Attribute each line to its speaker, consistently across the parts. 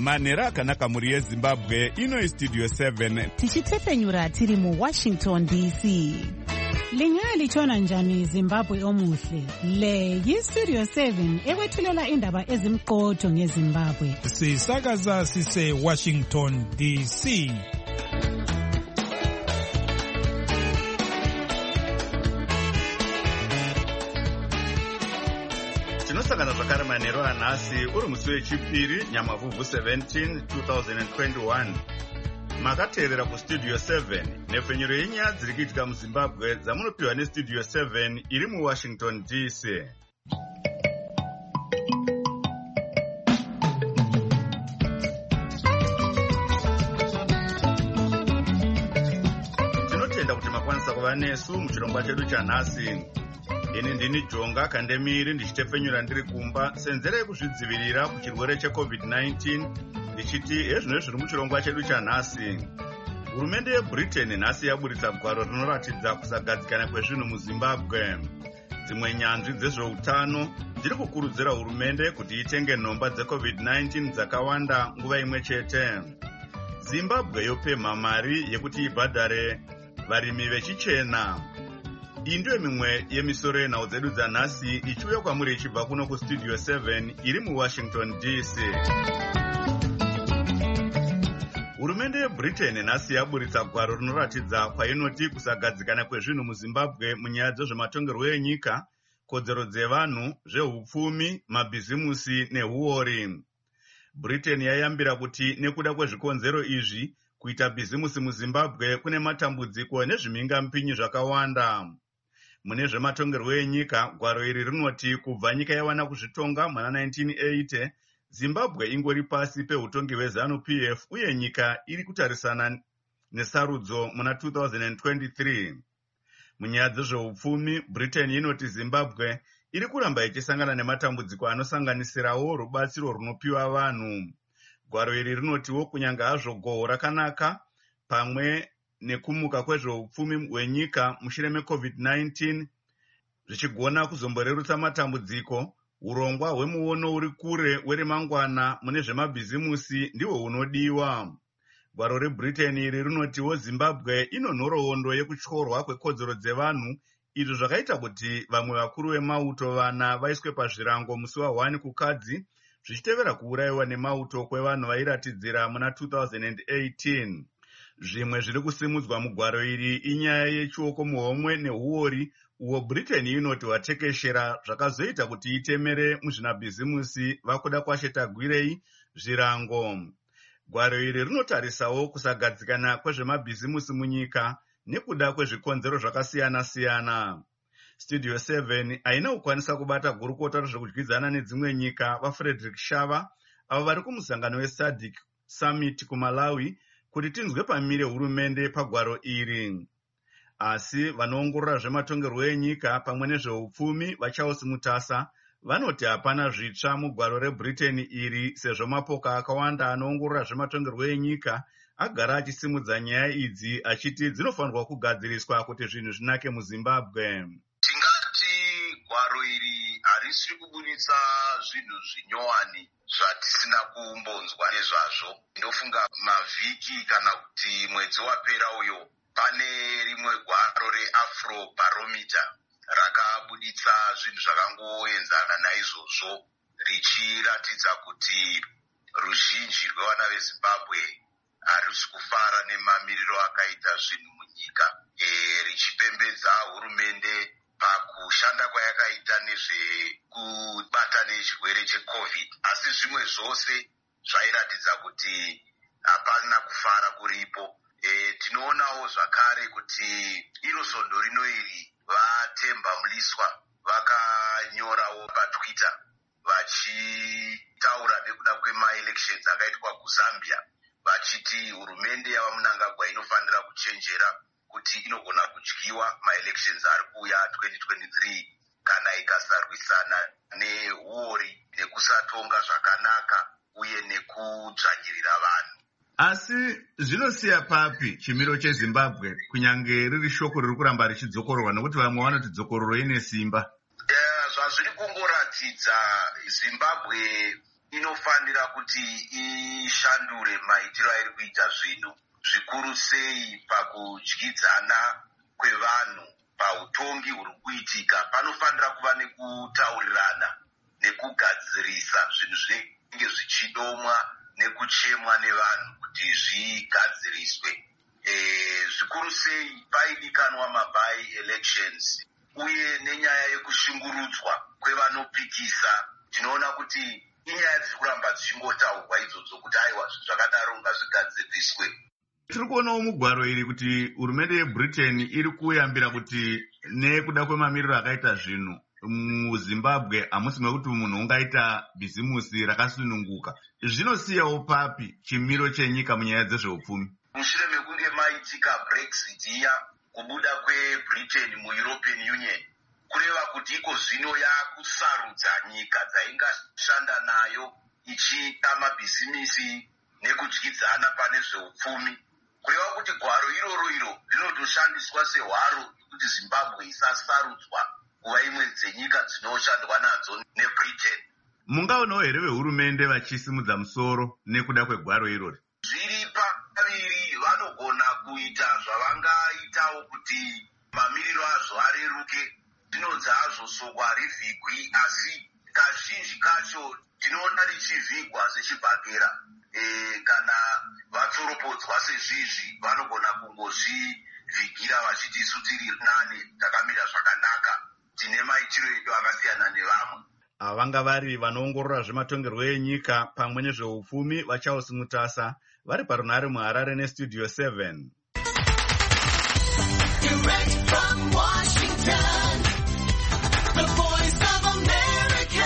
Speaker 1: manhero akanaka mhuri yezimbabwe. Ino istudio 7
Speaker 2: tichitefenyura tiri muWashington DC. Linyaya lichona njani Zimbabwe omuhle? Le yistudio 7 ekwethulela indaba ezimqotho ngeZimbabwe.
Speaker 3: Sisakaza sise Washington DC.
Speaker 1: tinosangana zvakare manhero anhasi uri musi wechipiri nyamavhuvhu 17 2021. Makateerera kustudio 7 nhefenyuro yenyaya dziri kuitika muzimbabwe dzamunopiwa nestudio 7 iri muWashington DC. tinotenda kuti makwanisa kuva nesu muchirongwa chedu chanhasi. Ini ndini Jonga Kandemiri ndichitefenyura ndiri kumba senzera yekuzvidzivirira kuchirwere cheCovid-19 ndichiti ezvino zviri muchirongwa chedu chanhasi. Hurumende yeBritain nhasi yaburitsa gwaro rinoratidza kusagadzikana kwezvinhu muZimbabwe. Dzimwe nyanzvi dzezveutano dziri kukurudzira hurumende kuti itenge nhomba dzeCovid-19 dzakawanda nguva imwe chete. Zimbabwe yopemha mari yekuti ibhadhare varimi vechichena. Iyi ndiyo mimwe yemisoro yenhau dzedu dzanhasi ichiuya kwamuri ichibva kuno kustudio 7 iri muWashington DC. Hurumende yeBritain nhasi yaburitsa gwaro rinoratidza kwainoti kusagadzikana kwezvinhu muZimbabwe munyaya dzezvematongerwo enyika, kodzero dzevanhu, zveupfumi, mabhizimusi nehuori. Britain yayambira kuti nekuda kwezvikonzero izvi kuita bhizimusi muZimbabwe kune matambudziko nezvimhingamupinyi zvakawanda. Mune zvematongerwo enyika, gwaro iri rinoti kubva nyika yawana kuzvitonga muna 1980, Zimbabwe ingori pasi peutongi hweZANU-PF uye nyika iri kutarisana nesarudzo muna 2023. Munyaya dzezveupfumi, Britain inoti Zimbabwe iri kuramba ichisangana nematambudziko anosanganisirawo rubatsiro runopiwa vanhu. Gwaro iri rinotiwo kunyanga hazvo gohwo rakanaka pamwe nekumuka kwezveupfumi hwenyika mushure meCovid-19 zvichigona kuzomborerutsa matambudziko, urongwa hwemuono uri kure weremangwana mune zvemabhizimusi ndihwo hunodiwa. Gwaro reBritain iri rinotiwo Zimbabwe ino nhoroondo yekutyorwa kwekodzero dzevanhu, izvo zvakaita kuti vamwe vakuru vemauto vana vaiswe pazvirango musi wa1 kukadzi, zvichitevera kuurayiwa nemauto kwevanhu vairatidzira muna 2018. Zvimwe zviri kusimudzwa mugwaro iri inyaya yechioko muhomwe nehuori uwo Britain inoti watekeshera zvakazoita kuti itemere muzvinabhizimusi vakuda kwashetagwirei zvirango. Gwaro iri rinotarisawo kusagadzikana kwezvemabhizimusi munyika nekuda kwezvikonzero zvakasiyana-siyana. Studio 7 haina kukwanisa kubata gurukota rezvekudyidzana nedzimwe nyika vaFrederick Shava avo vari kumusangano weSADC Summit kuMalawi kuti tinzwe pamire hurumende pagwaro iri. Asi vanoongorora zvematongerwo enyika pamwe nezveupfumi vaCharles Mutasa vanoti hapana zvitsva mugwaro reBritain iri sezvo mapoka akawanda anoongorora zvematongerwo enyika agara achisimudza nyaya idzi achiti dzinofanirwa kugadziriswa kuti zvinhu zvinake muZimbabwe.
Speaker 4: Tingati gwaro iri harisi kubuditsa zvinhu zvinyowani zvatisina kumbonzwa nezvazvo. Ndofunga mavhiki kana kuti mwedzi wapera uyo pane rimwe gwaro reAfrobarometer rakabuditsa zvinhu zvakangoenzana naizvozvo richiratidza kuti ruzhinji rwevana veZimbabwe harisi kufara nemamiriro akaita zvinhu munyika, richipembedza hurumende pakushanda kwayakaita nezvekubata nechirwere cheCovid. Asi zvimwe zvose zvairatidza kuti hapana kufara kuripo. Tinoonawo zvakare kuti iro svondo rino iri vaTemba Mliswa vakanyorawo paTwitter vachitaura nekuda kwemaelections akaitwa kuZambia vachiti hurumende yavaMnangagwa inofanira kuchenjera kuti inogona kudyiwa maelections ari kuuya 2023 kana ikasarwisana nehuori nekusatonga zvakanaka uye nekudzvanyirira vanhu.
Speaker 1: Asi zvinosiya papi chimiro cheZimbabwe kunyange riri shoko riri kuramba richidzokororwa nekuti vamwe vanoti dzokororo ine simba?
Speaker 4: Zvazviri kungoratidza Zimbabwe inofanira kuti ishandure maitiro airi kuita zvinhu, zvikuru sei pakudyidzana kwevanhu pautongi huri kuitika. Panofanira kuva nekutaurirana nekugadzirisa zvinhu zvinenge zvichidomwa nekuchemwa nevanhu kuti zvigadziriswe. Zvikuru sei paidikanwa mabai elections uye nenyaya yekushungurudzwa kwevanopikisa. Tinoona kuti inyaya dziri kuramba dzichingotaurwa idzodzo kuti aiwa zvakadaro ngazvigadziriswe.
Speaker 1: Tiri kuonawo mugwaro iri kuti hurumende yeBritain iri kuyambira kuti nekuda kwemamiriro akaita zvinhu muZimbabwe hamusi mekuti munhu ungaita bhizimusi rakasununguka. Zvinosiyawo papi chimiro chenyika munyaya dzezveupfumi?
Speaker 4: Mushure mekunge maitika Brexit iya, kubuda kweBritain muEuropean Union, kureva kuti iko zvino yakusarudza nyika dzaingashanda nayo ichiita mabhizimisi nekudyidzana pane zveupfumi. Kureva kuti gwaro iroro rinotoshandiswa sehwaro kuti Zimbabwe isasarudzwa kuva imwe dzenyika dzinoshandwa nadzo neBritain.
Speaker 1: Mungaonawo here vehurumende vachisimudza musoro nekuda kwegwaro irori?
Speaker 4: Zviri paviri, vanogona kuita zvavangaitawo kuti mamiriro azvo areruke. Dzinonzi hazvo sokwa harivhigwi, asi kazhinji kacho tinoona richivhigwa zvichibhakera. Kana vatsoropodzwa sezvizvi vanogona kungozvivhigira vachiti isu tiri nane, takamira zvakanaka, tine maitiro edu akasiyana nevamwe.
Speaker 1: Vanga vari vanoongorora zvematongerwo enyika pamwe nezveupfumi vaCharles Mutasa vari parunhare muHarare neStudio 7.
Speaker 5: Direct from Washington, the Voice of America,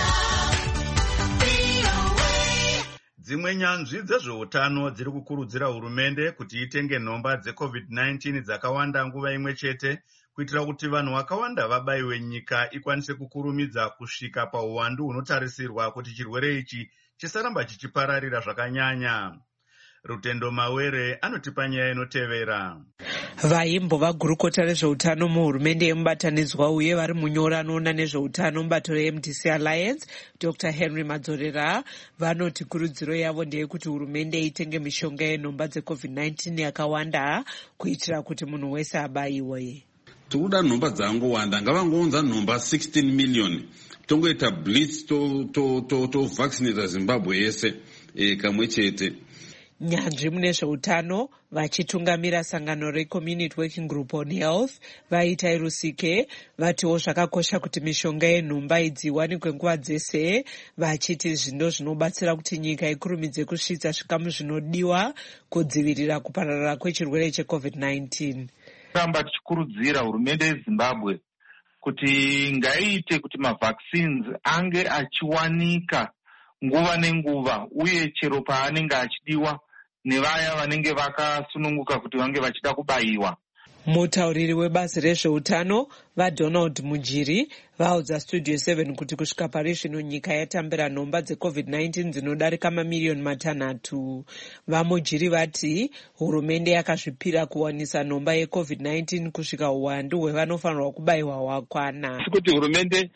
Speaker 5: VOA.
Speaker 1: Dzimwe nyanzvi dzezveutano dziri kukurudzira hurumende kuti itenge nhomba dzeCovid-19 dzakawanda nguva imwe chete kuitira kuti vanhu vakawanda vabayiwe nyika ikwanise kukurumidza kusvika pauwandu hunotarisirwa kuti chirwere ichi chisaramba chichipararira zvakanyanya. Rutendo Mawere anotipa nyaya inotevera.
Speaker 6: Vaimbova gurukota rezveutano muhurumende yemubatanidzwa uye vari munyora anoona nezveutano mubato reMDC Alliance, Dr. Henry Madzorera, vanoti kurudziro yavo ndeyekuti hurumende itenge mishonga yenhomba dzeCovid-19 yakawanda kuitira kuti munhu wese abayiwe.
Speaker 7: Toda nhomba dzangowanda, ngavangounza nhomba 16 million tongoita blitz to vaccinate Zimbabwe yese kamwe chete.
Speaker 6: Nyanzvi mune zveutano vachitungamira sangano reCommunity Working Group on Health vaita Rusike vatiwo zvakakosha kuti mishonga yenhomba idzi iwanikwe nguva dzese, vachiti zvindo zvinobatsira kuti nyika ikurumidze kusvitsa zvikamu zvinodiwa kudzivirira kupararira kwechirwere cheCovid-19.
Speaker 8: Ramba tichikurudzira hurumende yeZimbabwe kuti ngaiite kuti mavaccines ange achiwanika nguva nenguva uye chero paanenge achidiwa nevaya vanenge vakasununguka kuti vange vachida kubayiwa.
Speaker 6: Mutauriri webazi rezveutano vaDonald Mujiri vaudza Studio 7 kuti kusvika pari zvino nyika yatambira nhomba dzeCovid-19 dzinodarika mamiliyoni 3. VaMujiri vati hurumende yakazvipira kuwanisa nhomba yeCovid-19 kusvika uwandu hwevanofanirwa kubayiwa hwakwana.
Speaker 9: Kuti hurumende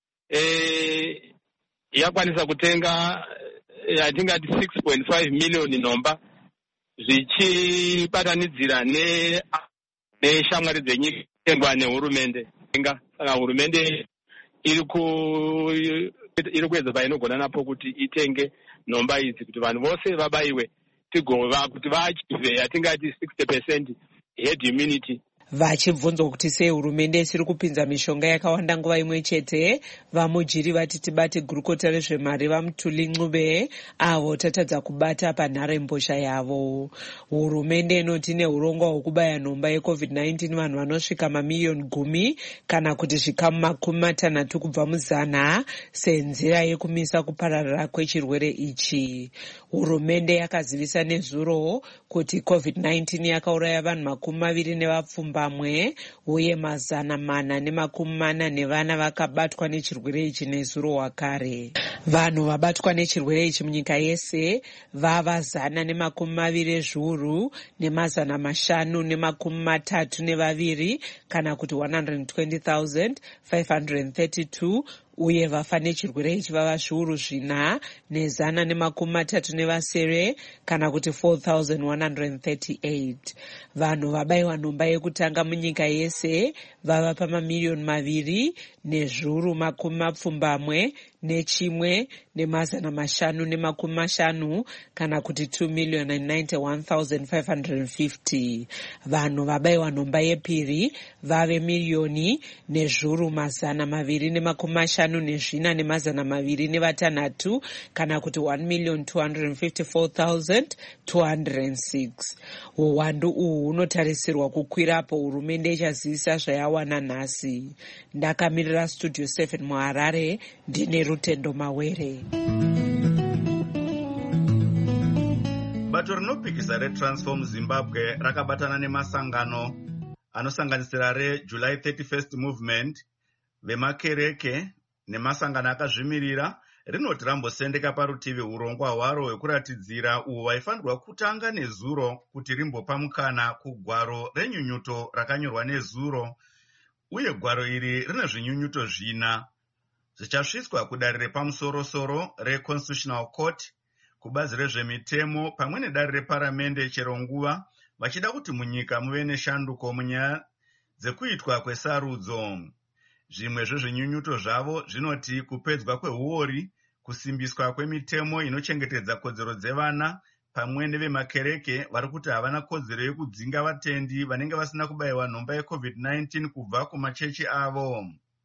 Speaker 9: yakwanisa kutenga yatingati 6.5 miliyoni nhomba zvichibatanidzira neshamwari dzenyika tengwa nehurumende. Saka hurumende iri kuedza painogona napo kuti itenge nhomba idzi kuti vanhu vose vabayiwe tigova kuti vaachive yatingati 60% herd immunity.
Speaker 6: Vachibvunzwa kuti sei hurumende isiri kupinza mishonga yakawanda nguva imwe chete, VaMujiri vati tibate gurukota rezvemari vaMutuli Ncube avo tatadza kubata panharembozha yavo. Hurumende inoti neurongwa hwekubaya nhomba yeCovid-19 vanhu vanosvika mamiliyoni 10 kana kuti zvikamu 60 kubva muzana senzira yekumisa kupararira kwechirwere ichi. Hurumende yakazivisa nezuro kuti COVID-19 yakauraya vanhu 20 nevapfumba uye 440 nevana vakabatwa nechirwere ichi nezuro wakare. Vanhu vabatwa nechirwere ichi munyika yese vava 120 zviuru ne532 kana kuti 120,532 uye vafa nechirwere ichi vava zviuru 4,137 kana kuti 4,138. vanhu vabayiwa nhomba yekutanga munyika yese vava pamamiliyoni 2,1,1,550 kana kuti 2,091,550. vanhu vabayiwa nhomba yepiri vave 1,254,256 kana kuti 1,254,206. uwandu uhu hunotarisirwa kukwirapo hurumende ichazivisa zvayawana nhasi. ndakamirira studio 7 muharare ndine Rutendo Mawere.
Speaker 1: bato rinopikisa reTransform Zimbabwe rakabatana nemasangano anosanganisira reJuly 31st Movement, vemakereke nemasangano akazvimirira rinoti rambosendeka parutivi urongwa hwaro hwekuratidzira uhwo hwaifanirwa kutanga nezuro kuti rimbopa mukana kugwaro renyunyuto rakanyorwa nezuro, uye gwaro iri rine zvinyunyuto 4 zvichasvitswa kudare repamusoro-soro reConstitutional Court, kubazi rezvemitemo pamwe nedare reparamende chero nguva vachida kuti munyika muve neshanduko munyaya dzekuitwa kwesarudzo. Zvimwe zvezvinyunyuto zvavo zvinoti kupedzwa kweuori, kusimbiswa kwemitemo inochengetedza kodzero dzevana, pamwe nevemakereke vari kuti havana kodzero yekudzinga vatendi vanenge vasina kubayiwa nhomba yeCovid-19 kubva kumachechi avo.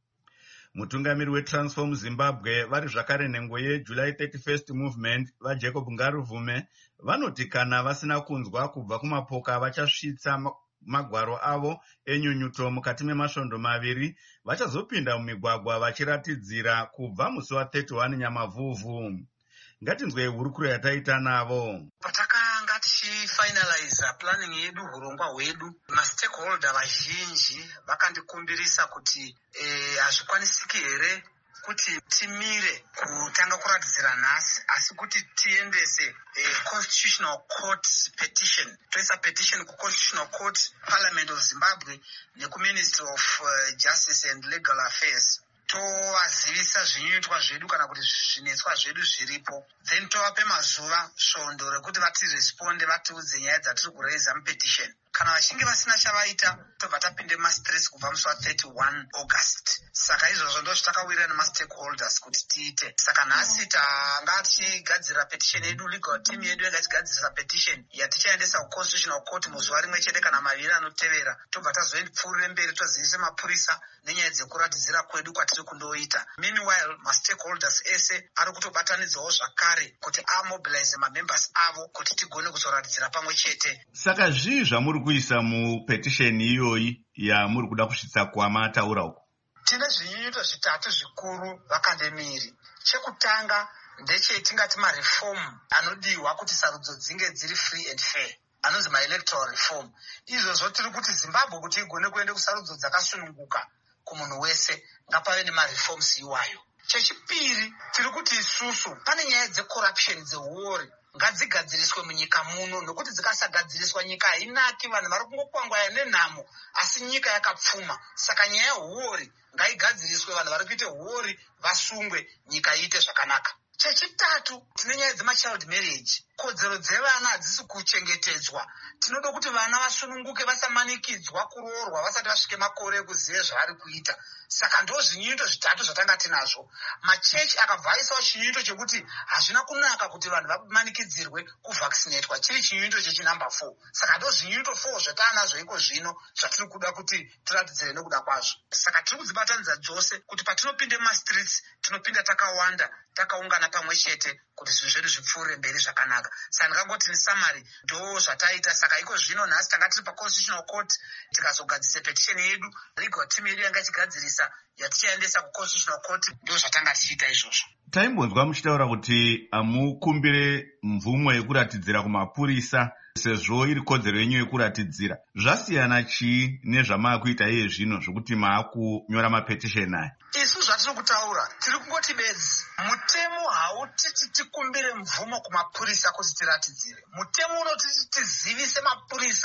Speaker 1: mutungamiri weTransform Zimbabwe vari zvakare nhengo yeJuly 31st Movement vaJacob Ngaruvume vanoti kana vasina kunzwa kubva kumapoka vachasvitsa magwaro avo enyunyuto mukati memasvondo 2 vachazopinda mumigwagwa vachiratidzira kubva musi wa31 Nyamavhuvhu. ngatinzwei hurukuro yataita navo.
Speaker 10: Patakanga tichifinaliza planning yedu, hurongwa hwedu, mastakeholder vazhinji vakandikumbirisa kuti hazvikwanisiki here kuti timire kutanga kuratidzira nhasi, asi kuti tiendese Constitutional Court petition, toisa petition kuConstitutional Court, Parliament of Zimbabwe nekuMinistry of Justice and Legal Affairs, tovazivisa zvinyuitwa zvedu kana kuti zvinetswa zvedu zviripo, then tovape mazuva svondo rekuti vatiresponde vatiudze nyaya dzatiri kureisa mupetition. Kana vachinge vasina chavaita, tobva tapinde mastress kubva musi wa31 August. Saka izvozvo ndo zvitakawirira nemastakeholders kuti tiite. Saka nhasi tanga tichigadzira petition yedu, legal team yedu yanga tichigadzirisa petition yatichaendesa kuConstitutional Court muzuva rimwe chete kana 2 anotevera. Tobva tazopfuurire mberi tozivise mapurisa nenyaya dzekuratidzira kwedu kwatiri kundoita. Meanwhile, mastakeholders ese ari kutobatanidzawo zvakare kuti amobilize mamembers avo kuti tigone kuzoratidzira pamwe chete.
Speaker 1: Saka zvii zvamuri kuisa mupetition iyoyi yamuri kuda kusvitsa kwamataura uko?
Speaker 10: Tine zvinyunyuto 3 zvikuru vakandemiri. Chekutanga ndechetingati mareform anodiwa kuti sarudzo dzinge dziri free and fair, anonzi maelectoral reform. Izvozvo tiri kuti Zimbabwe kuti igone kuenda kusarudzo dzakasununguka kumunhu wese, ngapave nemareforms iwayo. Chechipiri, tiri kuti isusu pane nyaya dzecorruption dzeuori ngadzigadziriswe munyika muno, nokuti dzikasagadziriswa nyika hainaki, vanhu vari kungokwangwaya nenhamo asi nyika yakapfuma. Saka nyaya yeuori ngaigadziriswe, vanhu vari kuita uori vasungwe, nyika iite zvakanaka. Chechitatu, tine nyaya dzemachild marriage. Kodzero dzevana hadzisi kuchengetedzwa. Tinoda kuti vana vasununguke, vasamanikidzwa kuroorwa vasati vasvike makore ekuziva zvavari kuita. Saka ndo zvinyunyuto 3 zvatanga tinazvo. Machechi akabva aisawo chinyunyuto chekuti hazvina kunaka kuti vanhu vamanikidzirwe kuvaccinatwa, chiri chinyunyuto chechinumber 4. Saka ndo zvinyunyuto 4 zvatanazvo iko zvino zvatiri kuda kuti tiratidzire nekuda kwazvo. Saka tiri kudzibatanidza dzose kuti patinopinde mumastreets tinopinda takawanda, takaungana pamwe chete kuti zvinhu zvedu zvipfuurire mberi zvakanaka. Saka ndikangoti ni summary ndo zvataita. Saka iko zvino nhasi tanga tiri paConstitutional Court tikazogadzisa petition yedu, legal team yedu yanga ichigadzirisa yatichaendesa kuConstitutional Court, ndo zvatanga tichiita izvozvo.
Speaker 1: Taimbonzwa muchitaura kuti amukumbire mvumo yekuratidzira kumapurisa sezvo iri kodzero yenyu yekuratidzira. Zvasiyana chii nezvamaakuita iye zvino zvokuti maakunyora mapetition aya?
Speaker 10: Isu zvatiri kutaura tiri kungoti bedzi. Mutemo hautiti tikumbire mvumo kumapurisa kuti tiratidzire. Mutemo unotiti tizivise mapurisa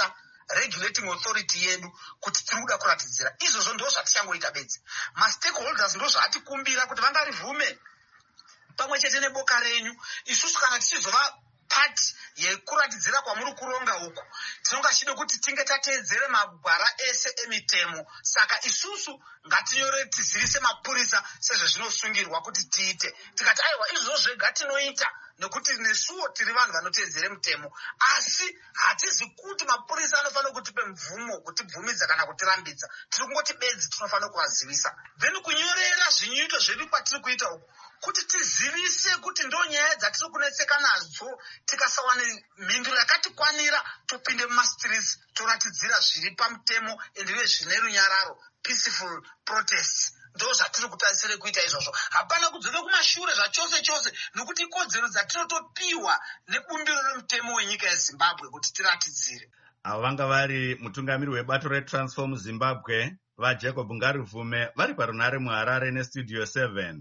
Speaker 10: regulating authority yedu kuti tiri kuda kuratidzira. Izvozvo ndo zvatichangoita bedzi. Mastakeholders ndo zvatikumbira kuti vangarivume pamwe chete neboka renyu. Isusu kana tichizova part yekuratidzira kwamuri kuronga uku, tinonga tichida kuti tinge tateedzere magwara ese emitemo. Saka isusu ngatinyore tizivise mapurisa sezvezvinosungirwa kuti tiite. Tikati aiwa izvozvo zvega tinoita nekuti nesuwo tiri vanhu vanoteedzere mitemo, asi hatizi kuti mapurisa anofanira kutipe mvumo kutibvumidza kana kutirambidza. Tiri kungoti bedzi tinofanira kuvazivisa. Then kunyorera zvinyoito zvedu kwatiri kuita uku kuti tizivise kuti ndo nyaya dzatiri kunetseka nadzo. Tikasawana mhinduro yakatikwanira topinde mumastreets toratidzira zviri pamutemo endiwe zvine runyararo, peaceful protests. Ndo zvatiri kutarisire kuita izvozvo. Hapana kudzoka kumashure zvachose chose nokuti ikodzero dzatinotopiwa nebumbiro remutemo wenyika yeZimbabwe kuti tiratidzire.
Speaker 1: Avo vanga vari mutungamiri webato reTransform Zimbabwe vaJacob Ngarivume vari parunare muHarare neStudio 7.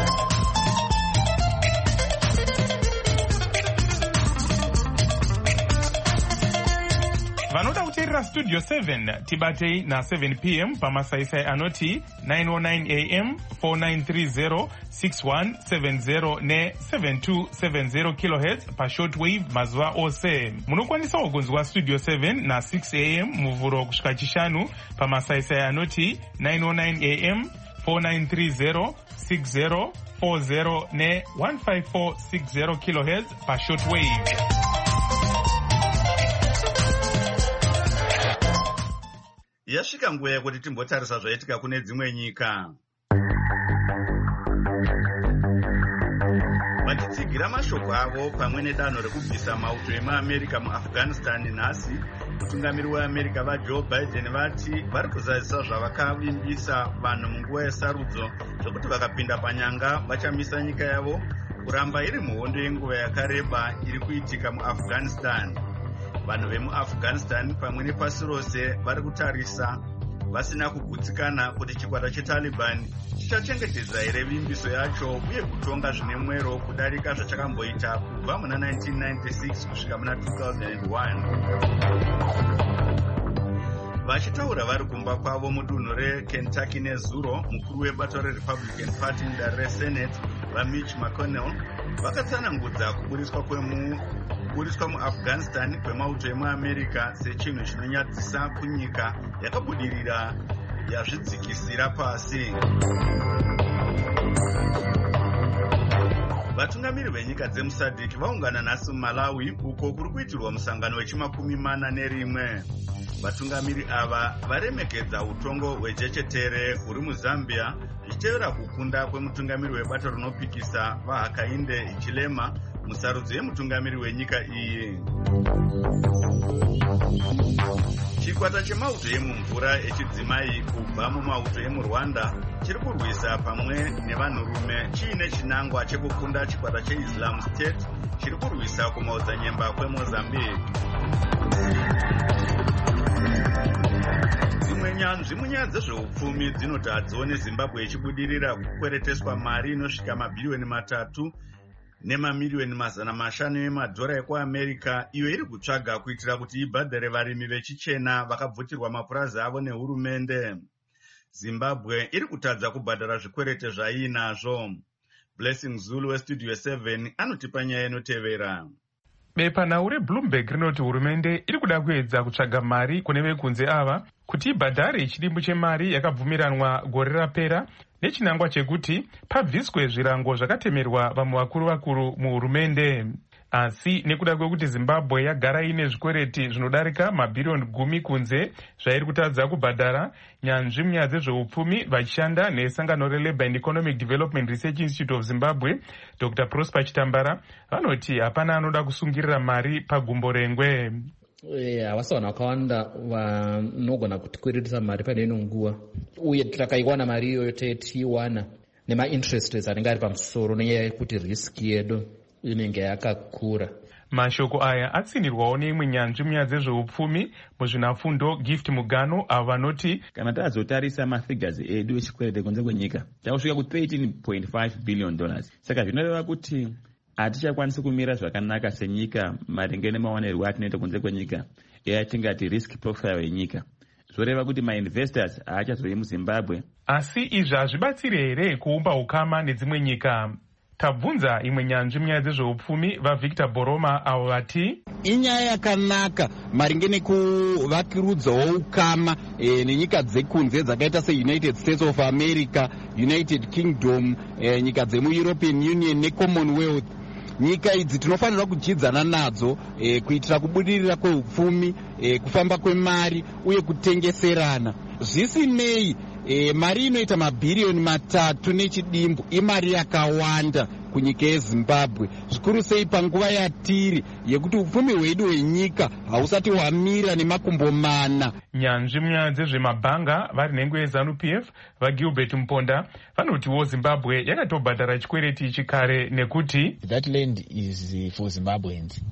Speaker 3: Vanoda kuteerera Studio 7 tibatei na 7 p.m. pamasaisai anoti 909 am 4930 6170 ne 7270 kHz pashortwave mazuva ose. Munokwanisawo kunzwa Studio 7 na 6 am muvhuro kusvika chishanu pamasaisai anoti 909 am 4930 6040 ne 15460 kHz pashortwave.
Speaker 1: Yasvika nguva yekuti timbotarisa zvaitika kune dzimwe nyika. Vachitsigira mashoko avo pamwe nedanho rekubvisa mauto emuAmerica muAfghanistan nhasi, mutungamiri weAmerica vaJoe Biden vati vari kuzadzisa zvavakavimbisa vanhu munguva yesarudzo zvokuti vakapinda panyanga vachamisa nyika yavo kuramba iri muhondo yenguva yakareba iri kuitika muAfghanistan. Vanhu vemuAfghanistan pamwe nepasi rose vari kutarisa vasina kugutsikana kuti chikwata cheTaliban chichachengetedza here vimbiso yacho uye kutonga zvine mwero kudarika zvachakamboita kubva muna 1996 kusvika muna 2001. Vachitaura vari kumba kwavo mudunhu reKentucky nezuro, mukuru webato reRepublican Party mudare reSenate vaMitch McConnell vakatsanangudza kuburiswa muAfghanistan kwemauto emuAmerica sechinhu chinonyadzisa kunyika yakabudirira yazvidzikisira pasi. Vatungamiri venyika dzemuSADC vaungana nhasi muMalawi uko kuri kuitirwa musangano wechi41. Vatungamiri ava varemekedza utongo hwejechetere huri muZambia zvichitevera kukunda kwemutungamiri webato rinopikisa vaHakainde Hichilema musarudzo yemutungamiri wenyika iyi. Chikwata chemauto emumvura echidzimai kubva mumauto emuRwanda chiri kurwisa pamwe nevanhurume chiine chinangwa chekukunda chikwata cheIslam State chiri kurwisa kumaodzanyemba kweMozambique. Dzimwe nyanzvi munyaya dzezveupfumi dzinoti hadzione Zimbabwe ichibudirira kukwereteswa mari inosvika mabhiriyoni 3 nemamiliyoni 500 emadhora ekuAmerica iyo iri kutsvaga kuitira kuti ibhadhare varimi vechichena vakabvutirwa mapurazi avo nehurumende. Zimbabwe iri kutadza kubhadhara zvikwerete zvaiinazvo. Blessing Zulu weStudio 7 anotipa nyaya inotevera.
Speaker 3: Bepanhau reBloomberg rinoti hurumende iri kuda kuedza kutsvaga mari kune vekunze ava kuti ibhadhare chidimbu chemari yakabvumiranwa gore rapera nechinangwa chekuti pabviswe zvirango zvakatemerwa vamwe vakuru muhurumende. Asi nekuda kwekuti Zimbabwe yagara ine zvikwereti zvinodarika mabhiriyoni 10 kunze zvairi kutadza kubhadhara, nyanzvi munyaya dzezveupfumi vachishanda nesangano reLabour and Economic Development Research Institute of Zimbabwe Dr. Prosper Chitambara vanoti hapana anoda kusungirira mari pagumbo rengwe.
Speaker 11: Havasi vanhu vakawanda vanogona kutikweretesa mari pane ino nguva, uye takaiwana mari iyoyo tiiwana nemainterest rates anenge ari pamusoro nenyaya yekuti riski yedu inenge yakakura.
Speaker 3: Mashoko aya atsinirwawo neimwe nyanzvi munyaya dzezveupfumi muzvinafundo Gift Mugano avo vanoti
Speaker 12: kana tazotarisa mafigures edu echikwerete kunze kwenyika takusvika ku $13.5 billion. Saka zvinoreva kuti hatichakwanisi kumira zvakanaka senyika maringe nemawanerwo atinoita kunze kwenyika. yatingati risk profile yenyika. Zvoreva kuti mainvestors haachazouyi muZimbabwe.
Speaker 3: Asi izvi hazvibatsiri here kuumba ukama nedzimwe nyika? Tabvunza imwe nyanzvi munyaya dzezveupfumi vaVictor Boroma avo vati
Speaker 13: inyaya yakanaka maringe nekuvakirudzawo ukama nenyika dzekunze dzakaita seUnited States of America, United Kingdom, nyika dzemuEuropean Union neCommonwealth. Nyika idzi tinofanira kudyidzana nadzo kuitira kubudirira kweupfumi, kufamba kwemari uye kutengeserana. Zvisinei mari inoita mabhiriyoni 3 nechidimbu imari yakawanda kunyika yeZimbabwe, zvikuru sei panguva yatiri yekuti upfumi hwedu hwenyika hausati hwamira nemakumbo 4.
Speaker 3: Nyanzvi munyaya dzezvemabhanga vari nhengo yeZANU-PF vaGilbert Mponda vanotiwo Zimbabwe yakatobhadhara chikwereti chikare nekuti
Speaker 14: that land is for Zimbabweans.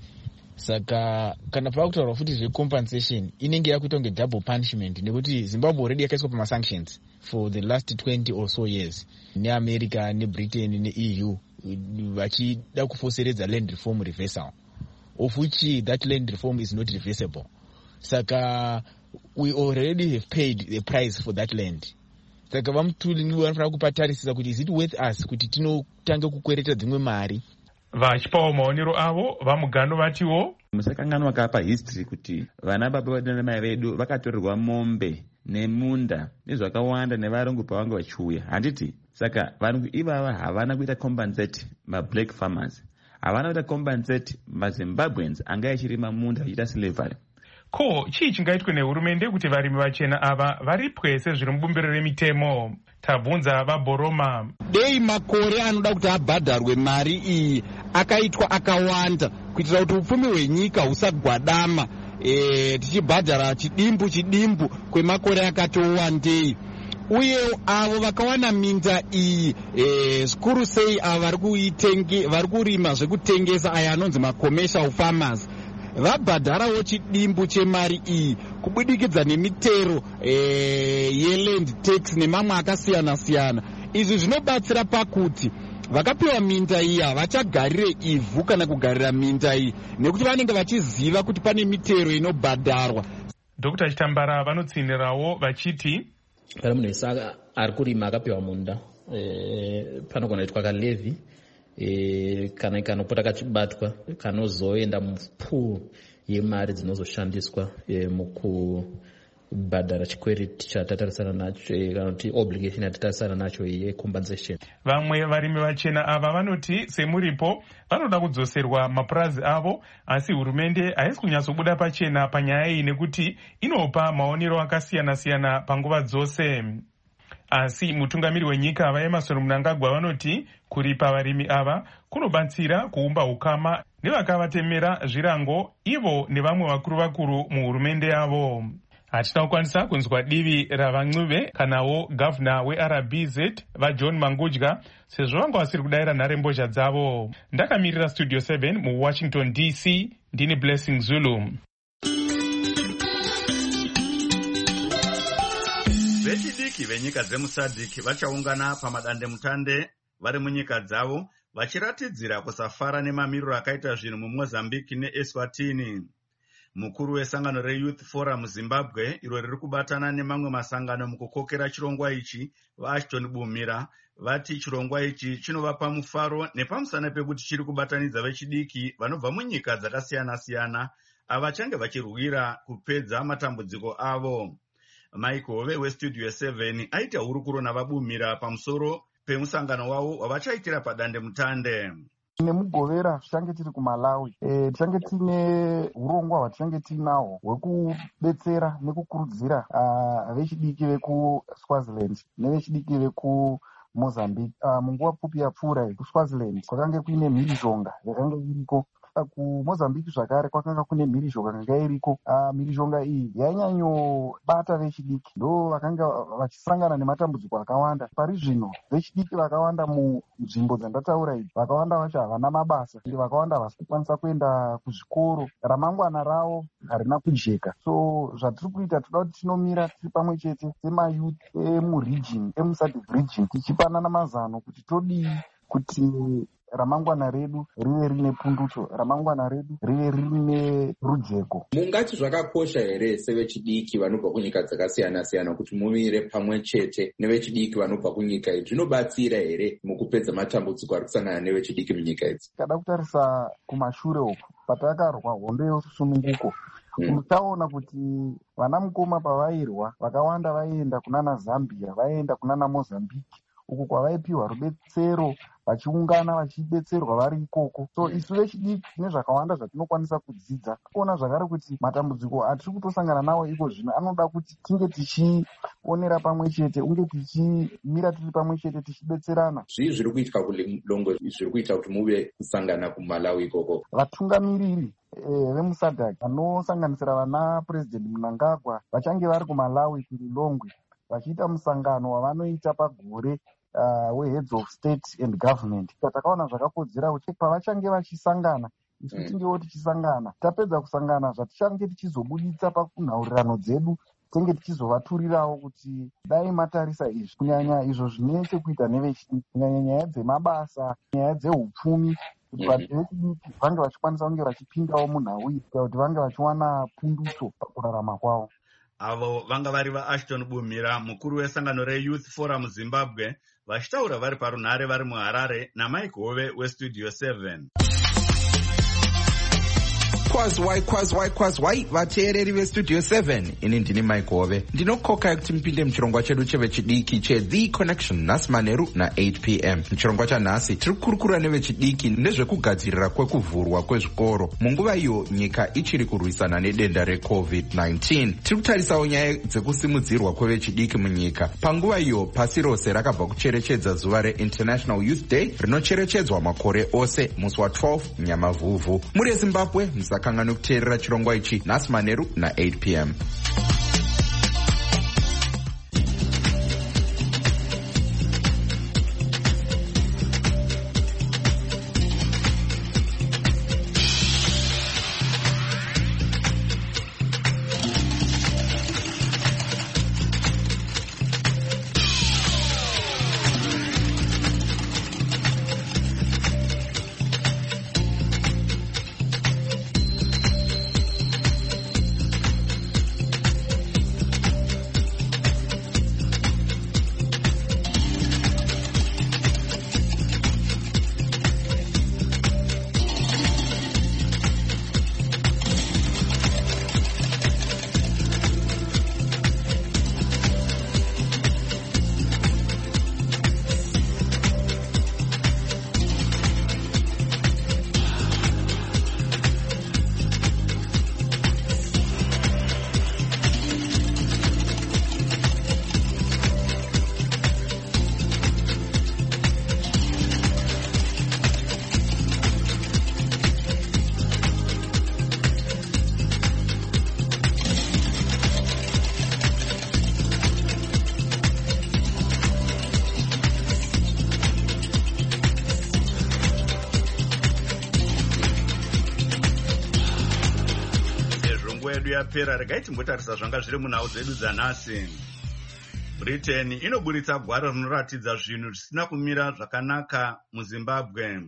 Speaker 14: Saka kana pakutaura futi zvecompensation inenge yakuita kunge double punishment nekuti Zimbabwe already yakaiswa pamasanctions for the last 20 or so years neAmerica neBritain neEU vachida kufoseredza land reform reversal, of which that land reform is not reversible. Saka we already have paid the price for that land. Saka vamutuli vanofanira kupatarisisa kuti is it worth us kuti tinotange kukwereta dzimwe mari.
Speaker 3: Vachipawo maonero avo vamugano vatiwo
Speaker 12: musakanganwa kapa history kuti vana baba vedu namai vedu vakatorerwa mombe nemunda nezvakawanda nevarungu pavanga vachiuya. Handiti saka varungu ivava havana kuita compensate mablack farmers, havana kuita compensate maZimbabweans anga achirima munda achiita slavery.
Speaker 3: Ko chii chingaitwe nehurumende kuti varimi vachena ava varipwe sezviri mubumbiro remitemo? Tabvunza vaBoroma.
Speaker 13: Dei makore anoda kuti abhadharwe mari iyi akaitwa akawanda kuitira kuti upfumi hwenyika husagwadama, tichibhadhara chidimbu kwemakore akati wandei. Uye avo vakawana minda iyi zvikuru sei avo vari kurima zvekutengesa aya anonzi macommercial farmers vabhadharawo chidimbu chemari iyi kubudikidza nemitero yeland tax nemamwe akasiyana-siyana. Izvi zvinobatsira pakuti vakapiwa minda iyi havachagarire ivhu kana kugarira minda iyi nekuti vanenge vachiziva kuti pane mitero inobhadharwa.
Speaker 3: Dr. Chitambara vanotsinirawo vachiti
Speaker 11: kana munhu wese ari kurima akapiwa munda panogona kuitwa kalevhi kana ikanopota kachibatwa kanozoenda mupool yemari dzinozoshandiswa mukubhadhara chikwereti chatatarisana nacho kana kuti obligation yatatarisana nacho yecompensation.
Speaker 3: Vamwe varimi vachena ava vanoti semuripo vanoda kudzoserwa mapurazi avo, asi hurumende haisi kunyatsobuda pachena panyaya iyi nekuti inopa maonero akasiyana-siyana panguva dzose. Asi mutungamiri wenyika vaEmmerson Mnangagwa vanoti kuripa varimi ava kunobatsira kuumba ukama nevakavatemera zvirango ivo nevamwe vakuru muhurumende yavo. Hatina kukwanisa kunzwa divi ravan'uve kanawo gavhuna weRBZ vaJohn Mangudya sezvo vanga vasiri kudayira nharembozha dzavo. Ndakamirira Studio 7 muWashington DC, ndini Blessing Zulu.
Speaker 1: Vechidiki venyika dzemuSADC vachaungana pamadandemutande vari munyika dzavo vachiratidzira kusafara nemamiriro akaita zvinhu muMozambique neEswatini. Mukuru wesangano reYouth Forum Zimbabwe iro riri kubatana nemamwe masangano mukukokera chirongwa ichi vaAshton Bumira vati chirongwa ichi chinovapa mufaro nepamusana pekuti chiri kubatanidza vechidiki vanobva munyika dzakasiyana-siyana avachange vachirwira kupedza matambudziko avo. Michael weStudio 7 aita hurukuro navaBumira pamusoro pemusangano wavo wavachaitira padandemutande.
Speaker 15: Nemugovera tichange tiri kuMalawi, tichange tine urongwa hwatichange tinahwo hwekudetsera nekukurudzira vechidiki vekuSwaziland nevechidiki vekuMozambique. Munguva pfupi yapfuura kuSwaziland kwakange kuine mhirizhonga yakanga iriko. KuMozambique zvakare kwakanga kune mhirizhonga yanga iriko. Mhirizhonga iyi yainyanyobata vechidiki, ndo vakanga vachisangana nematambudziko akawanda. Pari zvino vechidiki vakawanda munzvimbo dzandataura idzi, vakawanda vacho havana mabasa, vakawanda havasi kukwanisa kuenda kuzvikoro, ramangwana ravo harina kujeka. So zvatiri kuita toda kuti tinomira tiri pamwe chete semayouth emuSADC region tichipanana mazano kuti todii kuti ramangwana redu rive rine pundutso, ramangwana redu rive rine rujeko.
Speaker 16: Mungati zvakakosha here sevechidiki vanobva kunyika dzakasiyana-siyana kuti mumire pamwe chete nevechidiki vanobva kunyika idzi? Zvinobatsira here mukupedza matambudziko ari kusangana nevechidiki munyika idzi?
Speaker 15: Kada kutarisa kumashure uku patakarwa hondo yesununguko, taona kuti vana mukoma pavairwa vakawanda vaienda kunana Zambia, vaienda kunana Mozambique, uku kwavaipiwa rubetsero vachiungana vachidetserwa vari ikoko. So isu vechidiki tine zvakawanda zvatinokwanisa kudzidza. Kuona zvakare kuti matambudziko atiri kutosangana nawo iko zvino anoda kuti tinge tichionera pamwe chete, unge tichimira tiri pamwe chete tichidetserana.
Speaker 16: Zvii zviri kuitika kuLilongwe zviri kuita kuti muve kusangana kuMalawi ikoko?
Speaker 15: Vatungamiriri vemuSADC vanosanganisira vana President Mnangagwa vachange vari kuMalawi kuLilongwe vachiita musangano wavanoita pagore weheads of state and government. Takaona zvakakodzera kuti pavachange vachisangana isu tingewo tichisangana, tapedza kusangana zvatichange tichizobuditsa pakunhaurirano dzedu tenge tichizovaturirawo kuti dai matarisa izvi, kunyanya izvo zvine chekuita nevechidiki, kunyanya nyaya dzemabasa, nyaya dzehupfumi, kuti vanhu vechidiki vange vachikwanisa kunge vachipindawo munhau iyi kuti vange vachiwana pundutso pakurarama kwavo.
Speaker 1: Avo vanga vari vaAshton Bumira, mukuru wesangano reYouth Forum Zimbabwe, vachitaura vari parunhare vari muHarare, naMike Hove weStudio 7.
Speaker 17: Kwazwai vateereri veStudio 7, ini ndini Mike Hove. Ndinokokai kuti mupinde muchirongwa chedu chevechidiki cheThe Connection nhasi manheru na8 p.m. Muchirongwa chanhasi tiri kukurukura nevechidiki nezvekugadzirira kwekuvhurwa kwezvikoro munguva iyo nyika ichiri kurwisana nedenda reCovid-19. Tiri kutarisawo nyaya dzekusimudzirwa kwevechidiki munyika panguva iyo pasi rose rakabva kucherechedza zuva reInternational Youth Day rinocherechedzwa makore ose musi wa12 Nyamavhuvhu. Muri Zimbabwe musakangani kuteerera chirongwa ichi nhasi manheru na8 p.m.
Speaker 1: Yapera regai timbotarisa zvanga zviri munhau dzedu dzanhasi. Britain inoburitsa gwaro rinoratidza zvinhu zvisina kumira zvakanaka muZimbabwe.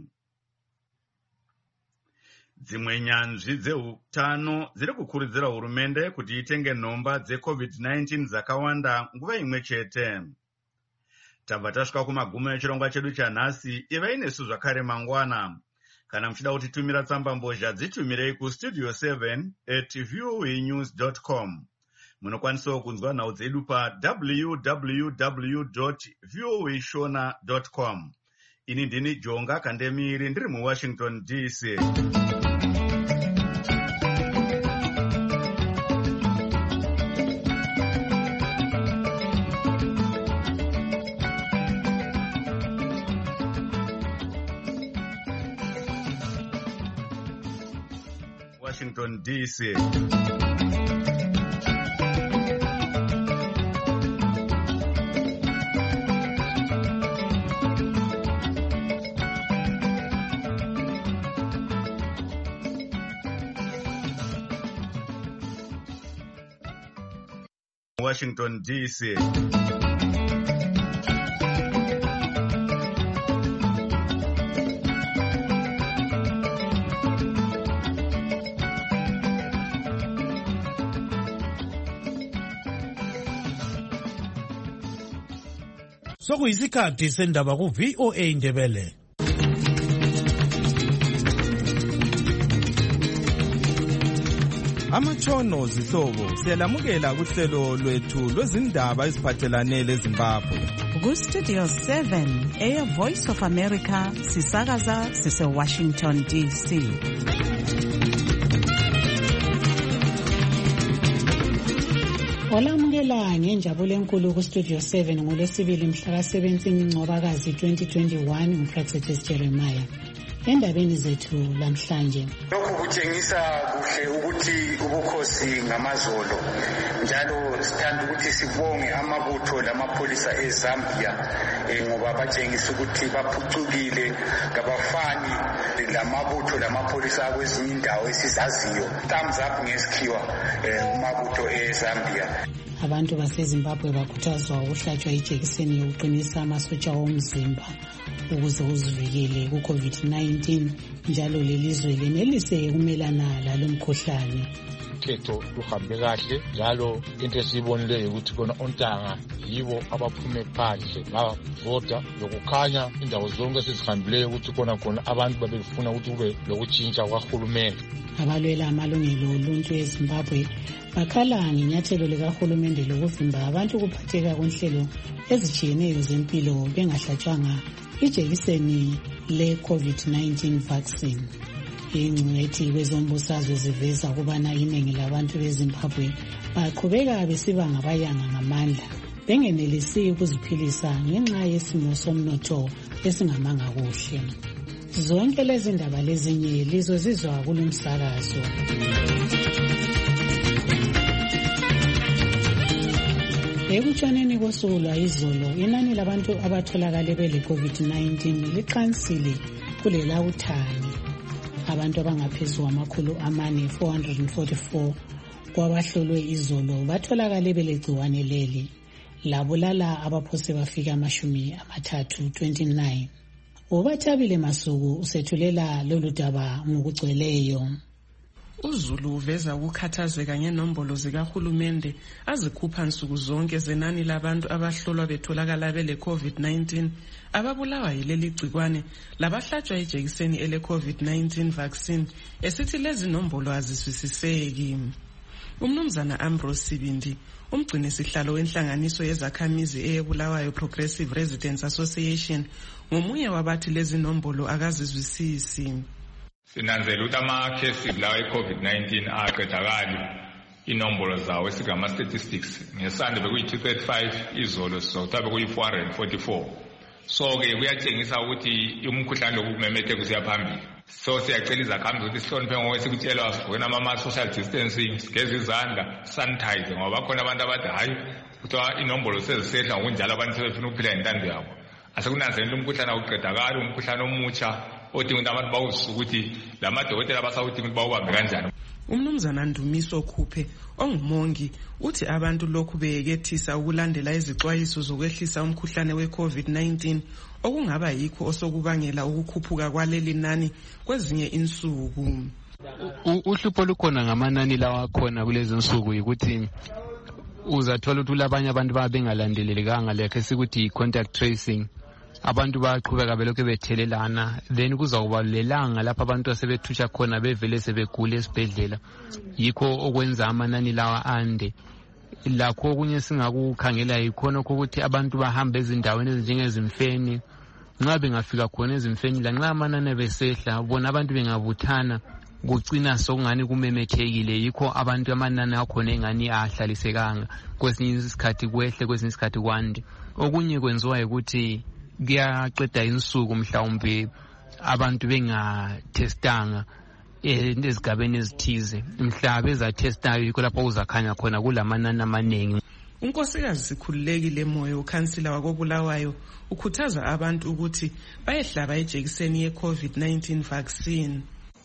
Speaker 1: Dzimwe nyanzvi dzeutano dziri kukurudzira hurumende kuti itenge nhomba dzeCovid-19 dzakawanda nguva imwe chete. Tabva tasvika kumagumo echirongwa chedu chanhasi. Ivai nesu zvakare mangwana. Kana muchida kutitumira tsamba mbozha dzitumirei kustudio 7@voanews.com. Munokwanisawo kunzwa nhau dzedu pa www.voashona.com. Ini ndini Jonga Kandemiri ndiri muWashington DC. Washington DC. Washington DC.
Speaker 18: Sokuyisikhathi sendaba ku VOA Ndebele.
Speaker 19: Amatshono zihlobo siyalamukela kuhlelo lwethu lwezindaba eziphathelane leZimbabwe.
Speaker 2: Ku Studio 7 Air Voice of America sisakaza sise Washington DC. Olamukela ngenjabulo enkulu ku Studio 7 ngolwesibili mhla ka-17 Ncwabakazi 2021 nguPractice Jeremiah. Endabeni zethu lamhlanje
Speaker 20: lokhu kutshengisa kuhle ukuthi ubukhosi ngamazolo njalo sithanda ukuthi sibonge amabutho lamapholisa eZambia ngoba batshengisa ukuthi baphucukile ngabafani lamabutho lamapholisa kwezinye indawo esizaziyo. Thumbs up ngesikhiwa kumabutho eZambia.
Speaker 2: Abantu baseZimbabwe bakhuthazwa ukuhlatshwa ijekiseni yokuqinisa amasotsha omzimba ukuze uzivikele ku-COVID-19 njalo lelizwe lenelise ukumelana lalo mkhuhlane.
Speaker 21: Ukhetho luhambe kahle njalo into esiyibonileyo ukuthi khona ontanga yibo abaphume phandle bavota lokukhanya indawo zonke esizihambileyo ukuthi khona abantu babefuna ukuthi kube lokutshintsha kwahulumende.
Speaker 2: Abalwela amalungelo oluntu eZimbabwe bakhala ngenyathelo likahulumende lokuvimba abantu ukuphatheka kwenhlelo ezitshiyeneyo zempilo bengahlatshwanga ijekiseni le-COVID-19 vaccine. Ingcwethi kwezombusazwe ziveza ukubana iningi labantu beZimbabwe baqhubeka besiba ngabayanga ngamandla bengenelisi ukuziphilisa ngenxa yesimo somnotho esingamanga kuhle. Zonke lezi ndaba lezinye lizozizwa kulomsakazo. Ekutshoneni kosuku lwayizolo inani labantu abatholakale bele COVID-19 liqansile kulelawuthani. Abantu abangaphezulu kwama444 kwabahlolwe izolo batholakale belegciwane leli. Labulala abaphose bafika 29. Ubathabile Masuku usethulela lolu daba ngokugcweleyo.
Speaker 22: uZulu uveza ukukhathazeka ngenombolo zikahulumende azikhupha nsuku zonke zenani labantu abahlolwa betholakala bele COVID-19 ababulawa yileli gcikwane labahlatshwa ijekiseni ele COVID-19 vaccine esithi lezi nombolo aziswisiseki. Umnumzana Ambrose Sibindi umgcini sihlalo wenhlanganiso yezakhamizi eyeBulawayo Progressive Residents Association ngomunye wabathi lezi nombolo akazizwisisi.
Speaker 23: Sinanzela ukuthi amakhesi lawa e-COVID-19 aqedakali inombolo zawo esigama-statistics ngesande bekuyi-235 izolo sizotha bekuyi-444. So-ke kuyatshengisa ukuthi umkhuhlane lokumemetheka usiyaphambili. So siyacela izakhamuzi ukuthi sihloniphe ngokwesikutshelwa sigqokeni ama-social distancing, sigeze izandla, sanitize ngoba bakhona abantu abathi hayi kuthiwa inombolo sezisehla ngokunjalo abantu sebefuna ukuphila ngentando yabo. Asekunanzelela umkhuhlane awuqedakali, umkhuhlane omutsha odinga ukuthi abantu bawuzise ukuthi lamadokotela basawudinga ukuthi bawubambe kanjani.
Speaker 22: Umnumzana Ndumiso Khuphe ongumongi uthi abantu lokhu beyekethisa ukulandela izixwayiso zokwehlisa umkhuhlane we-COVID-19 okungaba yikho osokubangela ukukhuphuka kwaleli nani kwezinye insuku.
Speaker 24: Uhlupho lukhona ngamanani lawa akhona kulezi insuku ukuthi uzathola ukuthi labanye abantu babengalandelelekanga lekhe sikuthi contact tracing. Abantu baqhubeka belokhu bethelelana then kuzawuba lelanga lapha abantu asebethusha khona bevele sebegula esibhedlela yikho okwenza amanani lawa ande. Lakho okunye singakukhangela yikhona ukuthi abantu bahamba ezindaweni ezinjengezimfeni nxa bengafika khona ezimfeni la nxa amanani besehla bona abantu bengabuthana kugcina sokungani kumemethekile yikho abantu amanani akhona engani ahlalisekanga kwesinye isikhathi kwehle kwesinye isikhathi kwande. Okunye kwenziwa ukuthi kuyaqeda insuku mhlawumbe abantu bengatestanga ezigabeni ezithize mhla bezatestayo yikho lapho uzakhanya khona kulamanani amaningi.
Speaker 22: Unkosikazi Sikhululekile Moyo ukhansila wakoBulawayo ukhuthaza abantu ukuthi bayehlaba ijekiseni ye-COVID-19 vaccine.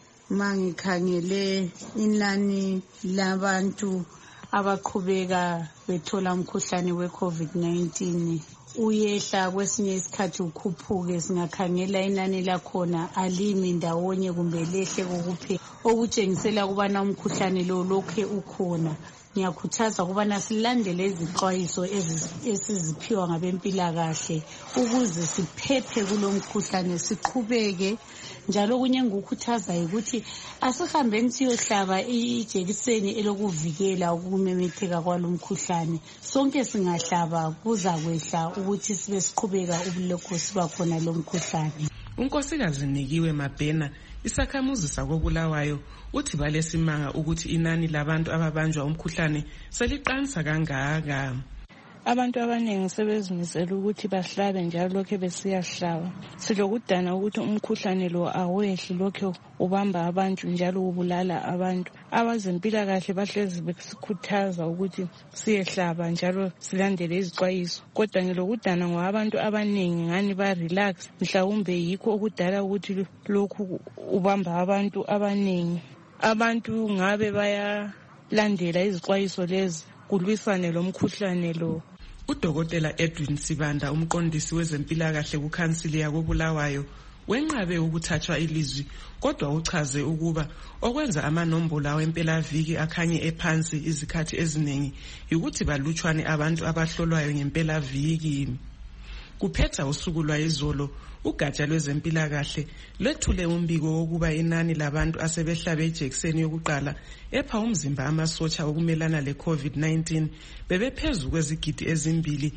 Speaker 25: Mangikhangele inani labantu abaqhubeka bethola umkhuhlane we-COVID-19 uyehla kwesinye isikhathi ukhuphuke singakhangela inani lakhona alimi ndawonye kumbe lehle kokuphela okutshengisela ukubana umkhuhlane lo lokhe ukhona ngiyakhuthaza ukubana silandele izixwayiso esiziphiwa ngabempilakahle ukuze siphephe kulo mkhuhlane, siqhubeke. Njalo okunye engikukhuthazayo ukuthi asihambeni siyohlaba ijekiseni elokuvikela ukumemetheka kwalo mkhuhlane. Sonke singahlaba kuzakwehla ukuthi sibe siqhubeka ubulokhu siba khona lo mkhuhlane.
Speaker 22: uNkosikazi Nikiwe Mabhena, isakhamuzi sakoBulawayo, uthi balesimanga ukuthi inani labantu ababanjwa umkhuhlane seliqansa kangaka.
Speaker 4: Abantu abaningi sebezimisela ukuthi bahlabe njalo lokho besiyahlaba. Silokudana ukuthi umkhuhlane lo awehli lokho ubamba abantu njalo ubulala abantu. Abazempilakahle bahlezi besikhuthaza ukuthi siyehlaba njalo silandele izixwayiso. Kodwa ngilokudana ngoba abantu abaningi ngani ba relax, mhlawumbe yikho okudala ukuthi lokhu ubamba abantu abaningi. Abantu ngabe bayalandela izixwayiso lezi kulwisane lo mkhuhlane lo.
Speaker 22: Udokotela Edwin Sibanda, umqondisi wezempilakahle kuKhansili yakoBulawayo, wenqabe ukuthathwa ilizwi, kodwa uchaze ukuba okwenza amanombolo awempelaviki akhanye ephansi izikhathi eziningi ukuthi balutshwane abantu abahlolwayo ngempelaviki. Kuphetha usuku lwayizolo, ugatsha lwezempilakahle lwethule umbiko wokuba inani labantu asebehlabe ijekiseni yokuqala epha umzimba amasotsha okumelana le-COVID-19 bebephezu kwezigidi ezimbili,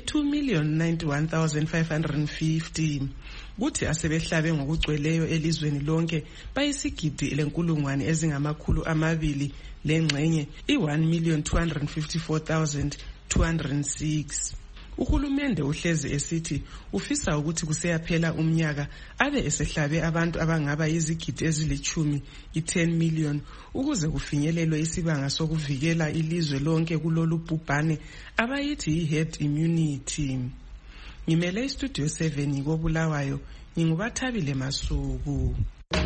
Speaker 22: 2,091,550. Kuthi asebehlabe ngokugcweleyo elizweni lonke bayisigidi lenkulungwane ezingamakhulu amabili lengxenye, 1,254,206. Uhulumende uhlezi esithi ufisa ukuthi kuseyaphela umnyaka abe esehlabe abantu abangaba yizigidi ezilithumi, 10 million, ukuze kufinyelelwe isibanga sokuvikela ilizwe lonke kulolu bhubhane abayithi i-herd immunity. Ngimele istudio 7 koBulawayo, nginguBathabile Masuku.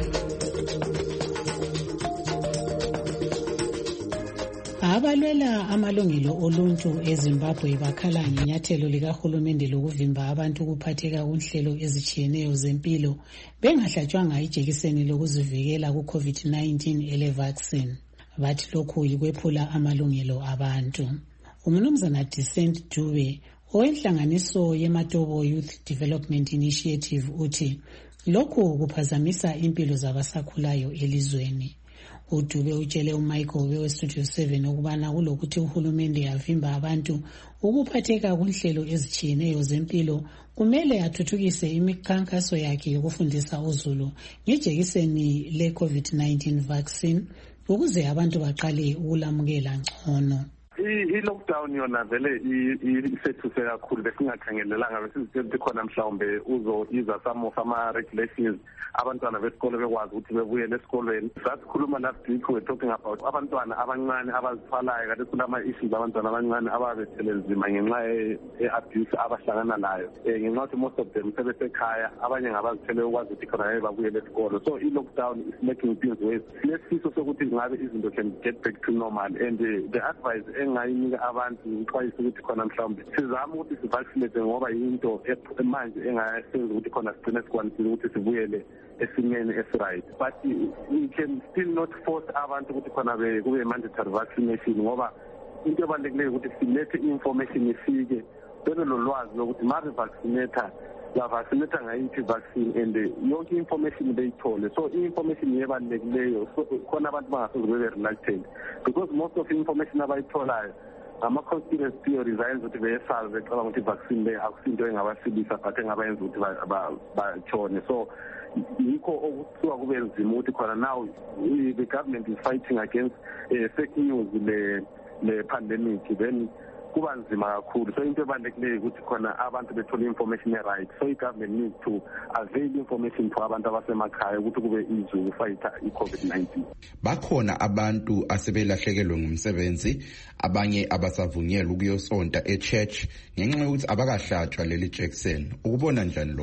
Speaker 2: Abalwela amalungelo oluntu eZimbabwe bakhala ngenyathelo likahulumende lokuvimba abantu ukuphatheka kunhlelo ezitshiyeneyo zempilo bengahlatshwanga ijekiseni lokuzivikela ku-COVID-19 ele-vaccine. Bathi lokhu yikwephula amalungelo abantu. Umnumzana Decent Dube owenhlanganiso yeMatobo Youth Development Initiative uthi lokhu kuphazamisa impilo zabasakhulayo elizweni. uDube utshele uMichael weStudio 7 ukubana kulokuthi uhulumende yavimba abantu ukuphatheka kunhlelo ezitshiyeneyo zempilo kumele athuthukise imikhankaso yakhe yokufundisa uzulu ngejekiseni le-COVID-19 vaccine ukuze abantu baqale ukulamukela ngcono.
Speaker 5: I-lockdown yona vele isethuse kakhulu besingakhangelelanga besithi khona mhlawumbe iza some of ama-regulations abantwana besikole bekwazi ukuthi bebuyele esikolweni. Sasikhuluma last week we're talking about abantwana abancane abazithwalayo kade kulama-issues abantwana abancane ababethele nzima ngenxa ye-abuse abahlangana nayo ngenxa yokuthi most of them sebesekhaya, abanye ngabazithele ukwazi ukuthi khona babuyele esikolo. So i-lockdown is making things worse. Sinesifiso sokuthi ngabe izinto can get back to normal, and the advice engayinika abantu ngixwayisa ukuthi khona mhlawumbe sizame ukuthi sivaccinate ngoba yinto manje engasenza ukuthi khona sigcine sikwanisile ukuthi sibuyele esimeni esiright. But we can still not force abantu ukuthi khona kube mandatory vaccination ngoba into ebalulekileyo ukuthi silethe information ifike bebe lolwazi lokuthi mari vaccinata yavaccinata ngayiphi vaccine and yonke information beyithole. So i-information yebalulekileyo khona abantu bangasoze bebe reluctant because most of information abayitholayo ama-conspiracy theories ayenza ukuthi beyesazi becabanga ukuthi i-vaccine le akusinto engabasilisa but engabayenza ukuthi batshone. So yikho okuthiwa kube nzima ukuthi khona now the government is fighting against fake news le-pandemic, then kuba nzima kakhulu. So into ebalulekileyo ukuthi khona abantu bethole information right. So i-government needs to avail information to abantu abasemakhaya ukuthi kube easy ukufighta i-COVID-19.
Speaker 17: Bakhona abantu asebelahlekelwe ngumsebenzi, abanye abasavunyelwa ukuyosonta e-church ngenxa yokuthi abakahlatshwa leli jekiseni. Ukubona njani lokho?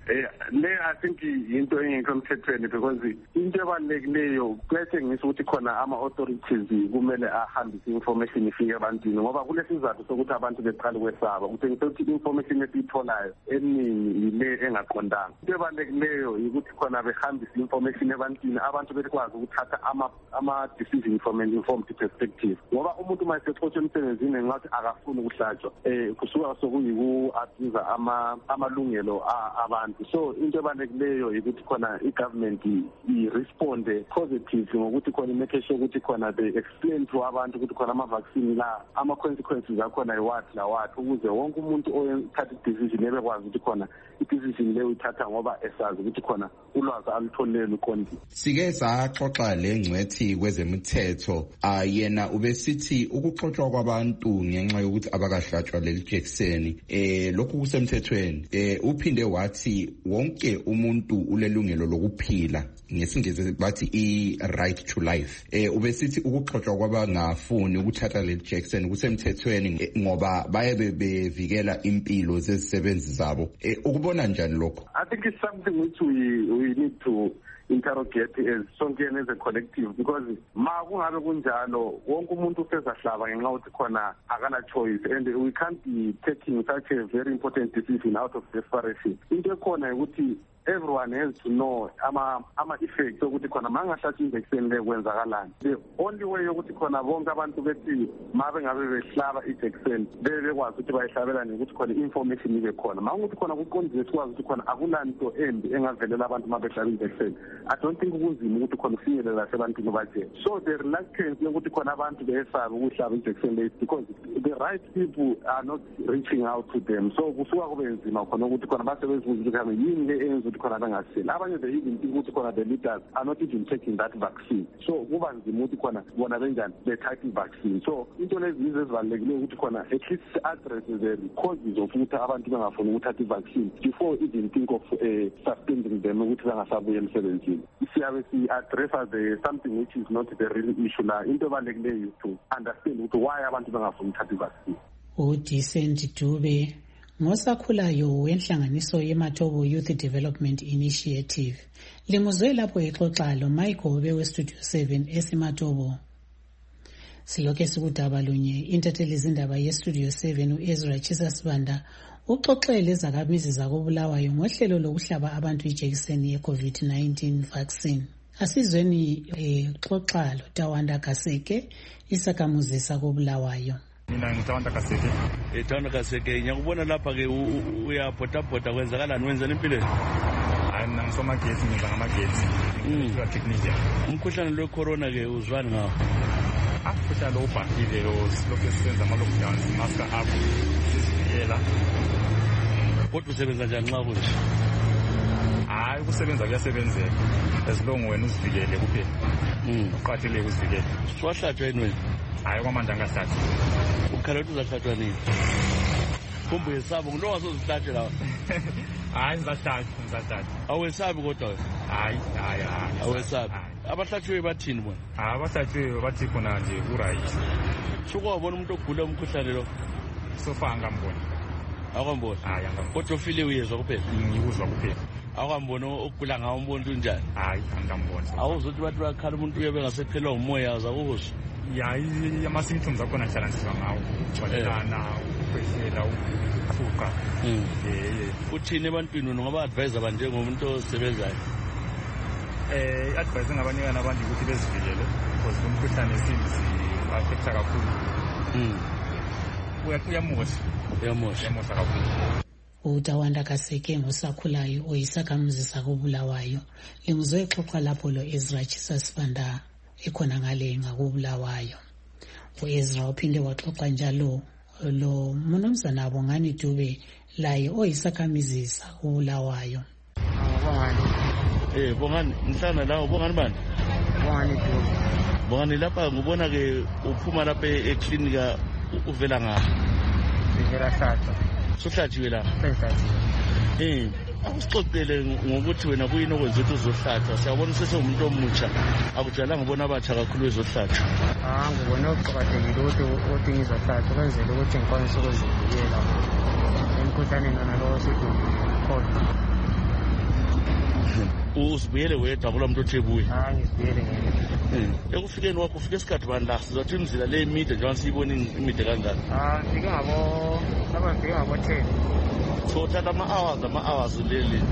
Speaker 5: le I think into engekho emthethweni because into ebalulekileyo kuyatshengisa ukuthi khona ama-authorities kumele ahambise information ifike ebantwini ngoba kulesizathu sokuthi abantu beqale ukwesaba kutshengisa ukuthi information esiyitholayo eningi yile engaqondanga. Into ebalulekileyo yikuthi khona behambise information ebantwini abantu bekwazi ukuthatha ama-decision from an informed perspective ngoba umuntu uma esexotshwe emsebenzini ngenxa akafuni ukuhlatshwa kusuka sokuyiku-abuza amalungelo abantu. So into ebalulekileyo yikuthi khona i-government i-responde positive ngokuthi khona imake sure ukuthi khona they explain to abantu ukuthi khona ama-vaccine la ama-consequences akhona yiwathi lawathi ukuze wonke umuntu oyethatha i-decision ebekwazi ukuthi khona i-decision leyo ithatha ngoba esazi ukuthi khona ulwazi alutholile luqondile.
Speaker 17: Sike saxoxa lengcwethi kwezemithetho yena ubesithi ukuxoxwa kwabantu ngenxa yokuthi abakahlatshwa leli jekiseni lokhu kusemthethweni. Uphinde wathi wonke umuntu ulelungelo lokuphila ngesingisi bathi i-right to life. Ubesithi ukuxoxwa kwabangafuni ukuthatha leli jekiseni kusemthethweni ngoba baye bevikela impilo zezisebenzi zabo. Ukubona njani lokho?
Speaker 5: I think it's something which we need to interrogate as sonke as a collective because ma kungabe kunjalo wonke umuntu usezahlaba ngenxa ukuthi khona akana choice and we can't be taking such a very important decision out of desperation. Into ekhona ukuthi everyone has to know ama-effects ukuthi khona mangahlatshwa injection le kwenzakalani. The only way yokuthi khona bonke abantu bethi mabe ngabe behlaba injection bekwazi ukuthi bayihlabelane ukuthi khona information ibe khona mangukuthi khona kuqondile sikwazi ukuthi khona akulanto embi engavelela abantu mabehlaba injection. I don't think kunzima ukuthi khona ufinyelela ebantwini baje. So the reluctance yokuthi khona abantu besabe ukuhlaba injection le because the right people are not reaching out to them. So kusuka kube nzima khona ukuthi khona basebezibuza ukuthi khona yini le enza khona bangaseli abanye they even think ukuthi khona the leaders are not even taking that vaccine. So kuba nzima ukuthi khona bona benjani bethathe vaccine. So into lezi ezibalulekile ukuthi khona at least address the causes of ukuthi abantu bengafuni ukuthatha vaccine before even think of suspending them ukuthi bangasabuye emsebenzini. Siyabe si-address something which is not the real issue la into ebalulekileyo to understand ukuthi why abantu bengafuni ukuthatha vaccine.
Speaker 2: uDecent Dube ngosakhulayo wenhlanganiso yeMatobo Youth Development Initiative limuzwe lapho exoxa lo Michael weStudio 7 eseMatobo. Silokhe sikudaba lunye intatheli izindaba yeStudio 7 uEzra Chisasibanda uxoxele izakhamizi zakobulawayo ngohlelo lokuhlaba abantu ijekiseni ye-COVID-19 vaccine. Asizweni xoxa lo Tawanda Kaseke isakhamuzi sakobulawayo.
Speaker 6: Mina ngitawanda Kaseke. Tawanda Kaseke ngiyakubona lapha ke uyabhodabhoda kwenzakalani wenzani empilweni? Hayi mina ngisomagesi ngiza ngamagesi. Ngizwa technician. Umkhuhlane lo corona ke uzwani ngawo? Umkhuhlane lo ubhahile lo silokho sisenza ama lockdowns master up sizivikela. Kodwa usebenza njani nxa kunje? Hayi ukusebenza kuyasebenzeka. As long wena uzivikele kuphela. Uqathele ukuzivikela. Swahlatshwa yini wena? Hayi kwamanje angahlatshwa. Ukhala ukuthi uzahlatshwa nini? Kumbe yesabo ngilo wasozihlatshe lawa. Hayi ngizahlatshwa. Awesabi kodwa? Hayi. Awesabi. Abahlatshwe bathini bona? Abahlatshwe bathi khona nje uright. Suka wabona umuntu ogula umkhuhlane lo. Sofa angambona. Akwambona? Hayi angambona. Kodwa ufile uyezwa kuphela? Ngiyuzwa kuphela. Akwambona ogula ngawo umuntu unjani? Hayi angambona. Awuzothi bathi bakhala umuntu uyabe ngasephela umoya uzakuzwa. Yayi ama-symptoms akhona nhlanganiswa ngawo ukujwalelana ukukhwehlela ukuphuka. Uthini ebantwini ungaba-advise abanjengomuntu osebenzayo? I-advise engabanikana abantu ukuthi bezivikele because umkhuhlane si-affecta kakhulu. Uyamosha kakhulu.
Speaker 2: uTawanda Kaseke ngosakhulayo oyisakhamuzi sakobulawayo limuzwe exoxa lapho lo Ezra Chisasibanda ekhona ngale ngakubulawayo. uEzra uphinde waxoxa njalo lo mnumzana Bongani Dube laye oyisakhamizi sakobulawayo.
Speaker 6: Bongani ngihlana lawo Bongani bani? Bongani Dube. Bongani lapha ngibona ke uphuma lapha eklinika uvela ngapha. Ngivela hlatshwa. Sohlatshiwe la. Akusixoxele ngokuthi wena kuyini okwenza ukuthi uzohlatshwa. Siyabona sesewumuntu omutsha. Akujalanga ubona abatsha kakhulu bezohlatshwa.
Speaker 7: Ngibona okuqakathekile ukuthi ngizohlatshwa kwenzela ukuthi ngikwanise ukuzivikela emkhuhlaneni nalo osedumile.
Speaker 6: Uzibuyele wedwa akula muntu othebuye.
Speaker 7: Ngizibuyele ngene.
Speaker 6: Ekufikeni wakho ufike esikhathi bani la sizothi imizila le emide njengoba siyibona imide kangaka.
Speaker 7: Ngifike ngabo 10.
Speaker 6: So thatha ama-hours leli.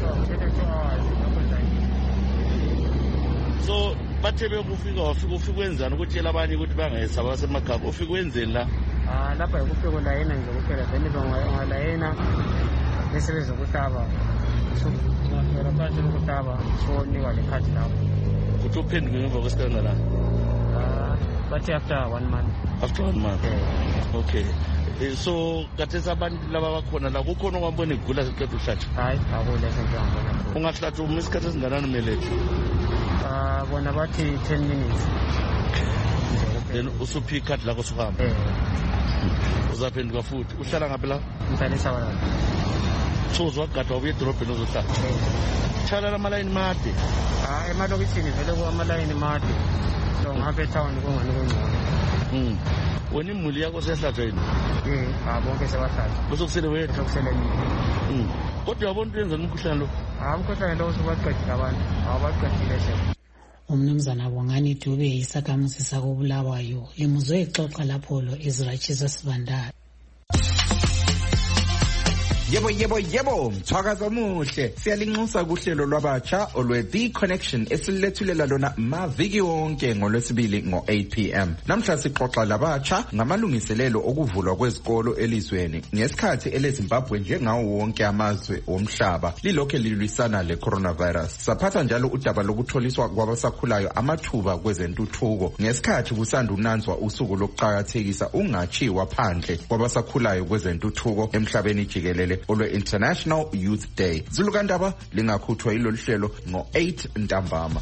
Speaker 6: So bathe bekufika ufika wenzani ukutshela abanye ukuthi bangayesaba basemakhaya ufika wenzeni la?
Speaker 7: Lapha ukufika ulayena nje kuphela then ungalayena bese bezokuhlaba. Ngiyafika phansi lokuhlaba sonika le card lapho.
Speaker 6: Kuthi uphenduke ngemva kwesikhathi la?
Speaker 7: Bathi after 1 month.
Speaker 6: After 1 month. Okay. So kathesa abantu laba bakhona la kukhona okwambona igula seqeda ukuhlatshwa?
Speaker 7: Hayi akuleso nje.
Speaker 6: Ungahlatshwa isikhathi esinganani umelethe?
Speaker 7: Bona bathi 10 minutes.
Speaker 6: Then usuphi ikhadi lakho sokuhamba? Uzaphenduka futhi. Uhlala ngaphi la?
Speaker 7: Ngihlala eShabalala.
Speaker 6: So uzwagadwa ubuye edorobheni uzohlala? Tshala amalayini made?
Speaker 7: Emalokishini vele kuwamalayini made. So ngapha etown kungani kungcono.
Speaker 6: Wena imuli yakho seyahlatshwa yini?
Speaker 7: Bonke sebahlatshwa.
Speaker 6: Bese kusele wena?
Speaker 7: Kusele mina.
Speaker 6: Kodwa uyabona ukuthi wenzani umkhuhlane lo?
Speaker 7: Umkhuhlane lo usubaqedile abantu. Awubaqedile nje.
Speaker 2: Umnumzana Bongani Dube isakhamuzi sakobulawayo limuzwe ixoxa lapho lo Ezra Jesus Vandala.
Speaker 17: Yebo, mthwakazi omuhle. Siyalinxusa kuhlelo lwabatsha olwe-The Connection esilethulela lona maviki wonke ngolwesibili ngo-8 p.m. Namhla sixoxa labatsha ngamalungiselelo okuvulwa kwezikolo elizweni ngesikhathi eleZimbabwe njengawo wonke amazwe omhlaba lilokhe lilwisana le-coronavirus. Saphatha njalo udaba lokutholiswa kwabasakhulayo amathuba kwezentuthuko ngesikhathi kusanda unanzwa usuku lokuqakathekisa ungatshiwa phandle kwabasakhulayo kwezentuthuko emhlabeni jikelele olwe-International Youth Day. Zulukandaba lingakhuthwa yilolu hlelo ngo-8 ntambama.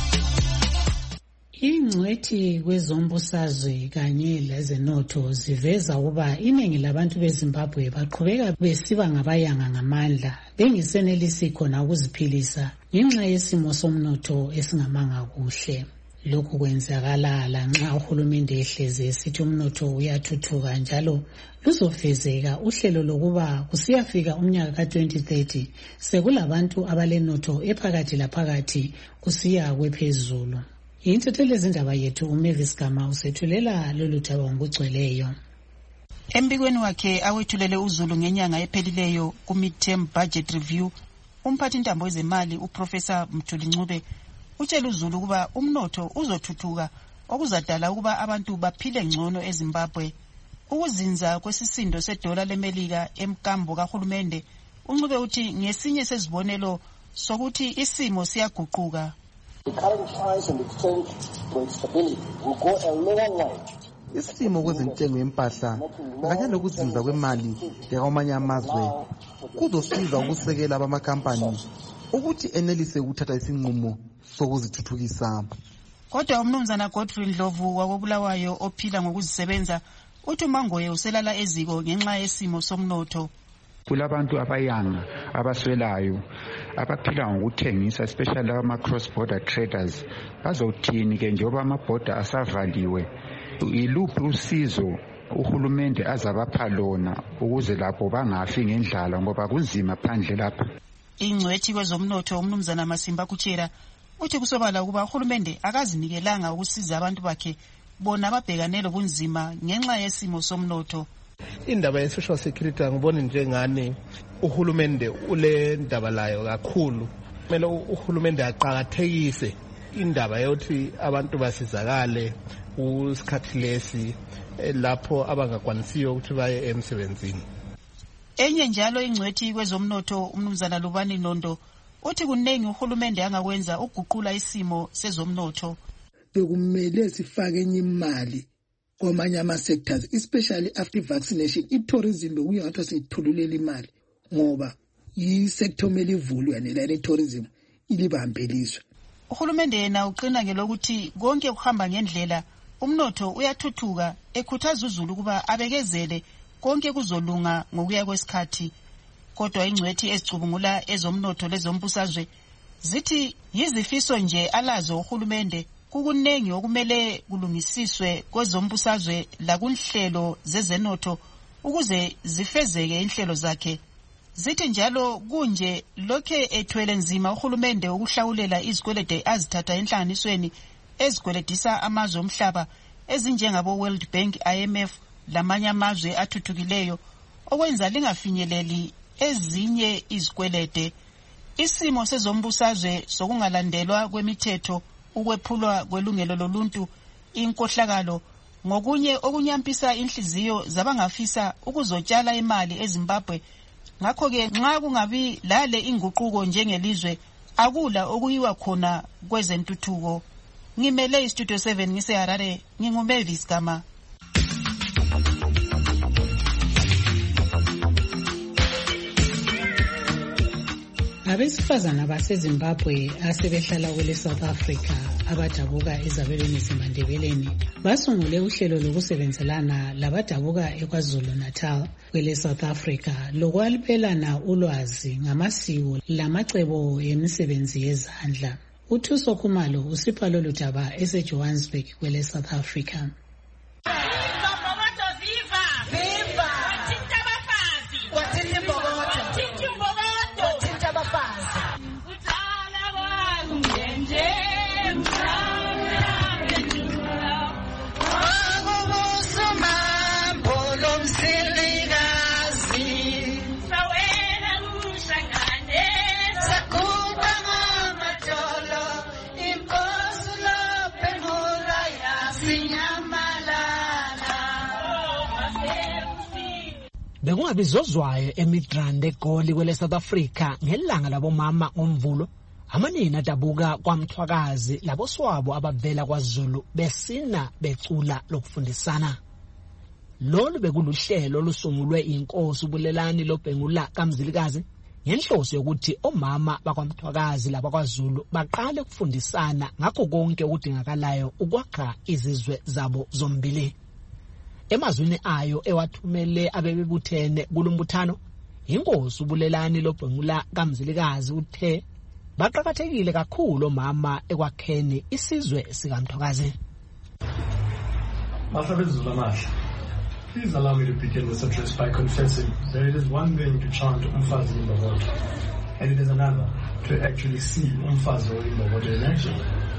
Speaker 2: Ingcwethi kwezombusazwe kanye lezenotho ziveza ukuba iningi labantu beZimbabwe baqhubeka besiba ngabayanga ngamandla bengisenelisi khona ukuziphilisa ngenxa yesimo somnotho esingamanga kuhle. Lokhu kwenzakala lanxa uhulumende ehleze esithi umnotho uyathuthuka njalo luzofezeka uhlelo lokuba kusiyafika umnyaka ka-2030 sekulabantu abalenotho ephakathi laphakathi kusiya kwephezulu. Yintethelezi indaba yethu uMavis Gama usethulela lolu daba ngokugcweleyo.
Speaker 8: Embikweni wakhe awethulele uZulu ngenyanga ephelileyo ku-Mid-Term Budget Review, umphathi ntambo wezemali uProfessor Mthuli Ncube utshela uZulu ukuba umnotho uzothuthuka okuzadala ukuba abantu baphile ngcono eZimbabwe. Ukuzinza kwesisindo sedola leMelika emkambo kahulumende, uNcube uthi ngesinye sezibonelo sokuthi isimo siyaguquka.
Speaker 9: The current price and exchange rate stability will go a long way.
Speaker 10: Isimo kwezentengo yempahla kanye nokuzinza kwemali yakwamanye amazwe kuzosiza ukusekela abamakhampani ukuthi enelise ukuthatha isinqumo sokuzithuthukisa.
Speaker 8: Kodwa umnumzana Godfrey Ndlovu wakobulawayo ophila ngokuzisebenza uthi uMangoye uselala eziko ngenxa yesimo somnotho.
Speaker 12: Kulabantu abayanga abaswelayo abaphila ngokuthengisa, especially ama-cross border traders. Bazothini ke njengoba amabhoda asavaliwe? Iluphi usizo uhulumende azabapha lona ukuze lapho bangafi ngendlala ngoba kunzima phandle lapha?
Speaker 8: Ingcwethi kwezomnotho umnumzana Masimba Kutshera uthi kusobala ukuba uhulumende akazinikelanga ukusiza abantu bakhe bona babhekane lobunzima ngenxa yesimo somnotho.
Speaker 14: Indaba ye-social security ngibona njengani uhulumende ule ndaba layo kakhulu. Kumele uhulumende aqakathekise indaba yokuthi abantu basizakale usikhathi lesi lapho abangakwanisiyo ukuthi baye emsebenzini.
Speaker 8: Enye njalo ingcwethi kwezomnotho umnumzana Lubani Nondo uthi kunengi uhulumende angakwenza ukuguqula isimo sezomnotho.
Speaker 26: Bekumele sifake enye imali kwamanye ama-sectors, especially after vaccination. I-tourism bekuyangathi siyithululela imali ngoba yi-sector kumele ivulwe yanela le-tourism ilibambeliswe.
Speaker 8: Uhulumende yena uqina ngelokuthi konke kuhamba ngendlela, umnotho uyathuthuka, ekhuthaza uZulu ukuba abekezele konke kuzolunga ngokuya kwesikhathi. Kodwa ingcwethi ezicubungula ezomnotho lezombusazwe zithi yizifiso nje alazo uhulumende, kukunengi okumele kulungisiswe kwezombusazwe lakunhlelo zezenotho ukuze zifezeke inhlelo zakhe. Zithi njalo kunje lokhe ethwele nzima uhulumende ukuhlawulela izikwelede azithatha enhlanganisweni ezigweledisa amazwe omhlaba ezinjengabo World Bank, IMF lamanye amazwe athuthukileyo okwenza lingafinyeleli ezinye izikwelede. Isimo sezombusazwe sokungalandelwa kwemithetho, ukwephulwa kwelungelo loluntu, inkohlakalo ngokunye okunyampisa inhliziyo zabangafisa ukuzotshala imali eZimbabwe. Ngakho-ke nxa kungabi lale inguquko njengelizwe akula okuyiwa khona kwezentuthuko. Ngimele iStudio 7 ngiseHarare, nginguMavis Gama.
Speaker 2: Abesifazana baseZimbabwe asebehlala kwele South Africa abadabuka ezabelweni zeMandebeleni basungule uhlelo lokusebenzelana labadabuka eKwaZulu Natal kwele South Africa lokwalipelana ulwazi ngamasiko lamacebo emisebenzi yezandla. uThuso Khumalo usipha lolu daba eseJohannesburg kwele South Africa.
Speaker 1: Bekungabizozwayo eMidrand eGoli kwele South Africa ngelanga labomama ngomvulo, amanina adabuka kwaMthwakazi laboswabo abavela kwaZulu besina becula lokufundisana. Lolu bekuluhlelo lusungulwe inkosi uBulelani loBhengula kaMzilikazi ngenhloso yokuthi omama bakwaMthwakazi labakwaZulu baqale ukufundisana ngakho konke okudingakalayo ukwakha izizwe zabo zombili. Emazwini ayo ewathumele abebebuthene kulombuthano, inkosi uBulelani loBhengula kaMzilikazi uthe baqhakathekile kakhulu omama ekwakheni isizwe sikaMthwakazi.
Speaker 3: Please allow me to begin this address by confessing that it is one thing to chant Umfazi Imbokodo, and it is another to actually see Umfazi Imbokodo in action.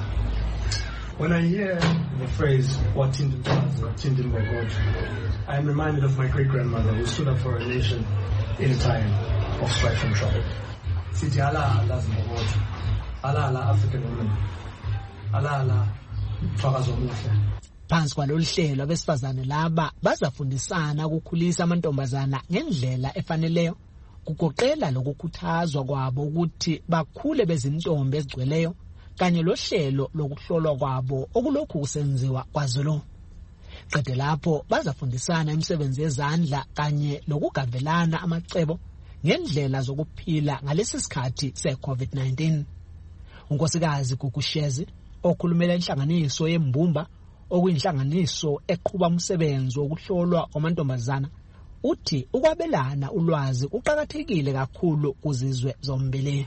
Speaker 3: When I hear the phrase Watindi Umfazi, Watindi Imbokodo, I am reminded of my great-grandmother who stood up for a nation in a time of strife and trouble. Sithi ala ala Imbokodo, ala ala African women, ala ala Mthwakazi omuhle.
Speaker 1: Phansi kwalolu hlelo abesifazane laba bazafundisana ukukhulisa amantombazana ngendlela efaneleyo, kugoqela lokukhuthazwa kwabo ukuthi bakhule bezintombi ezigcweleyo kanye lohlelo lokuhlolwa kwabo okulokhu kusenziwa kwaZulu. Qede lapho bazafundisana imisebenzi yezandla kanye lokugavelana amacebo ngendlela zokuphila ngalesi sikhathi se-COVID-19. Unkosikazi Gugushezi okhulumela inhlanganiso yeMbumba okuyinhlanganiso eqhuba umsebenzi wokuhlolwa kwamantombazana uthi ukwabelana ulwazi kuqhakathekile kakhulu kuzizwe zombili.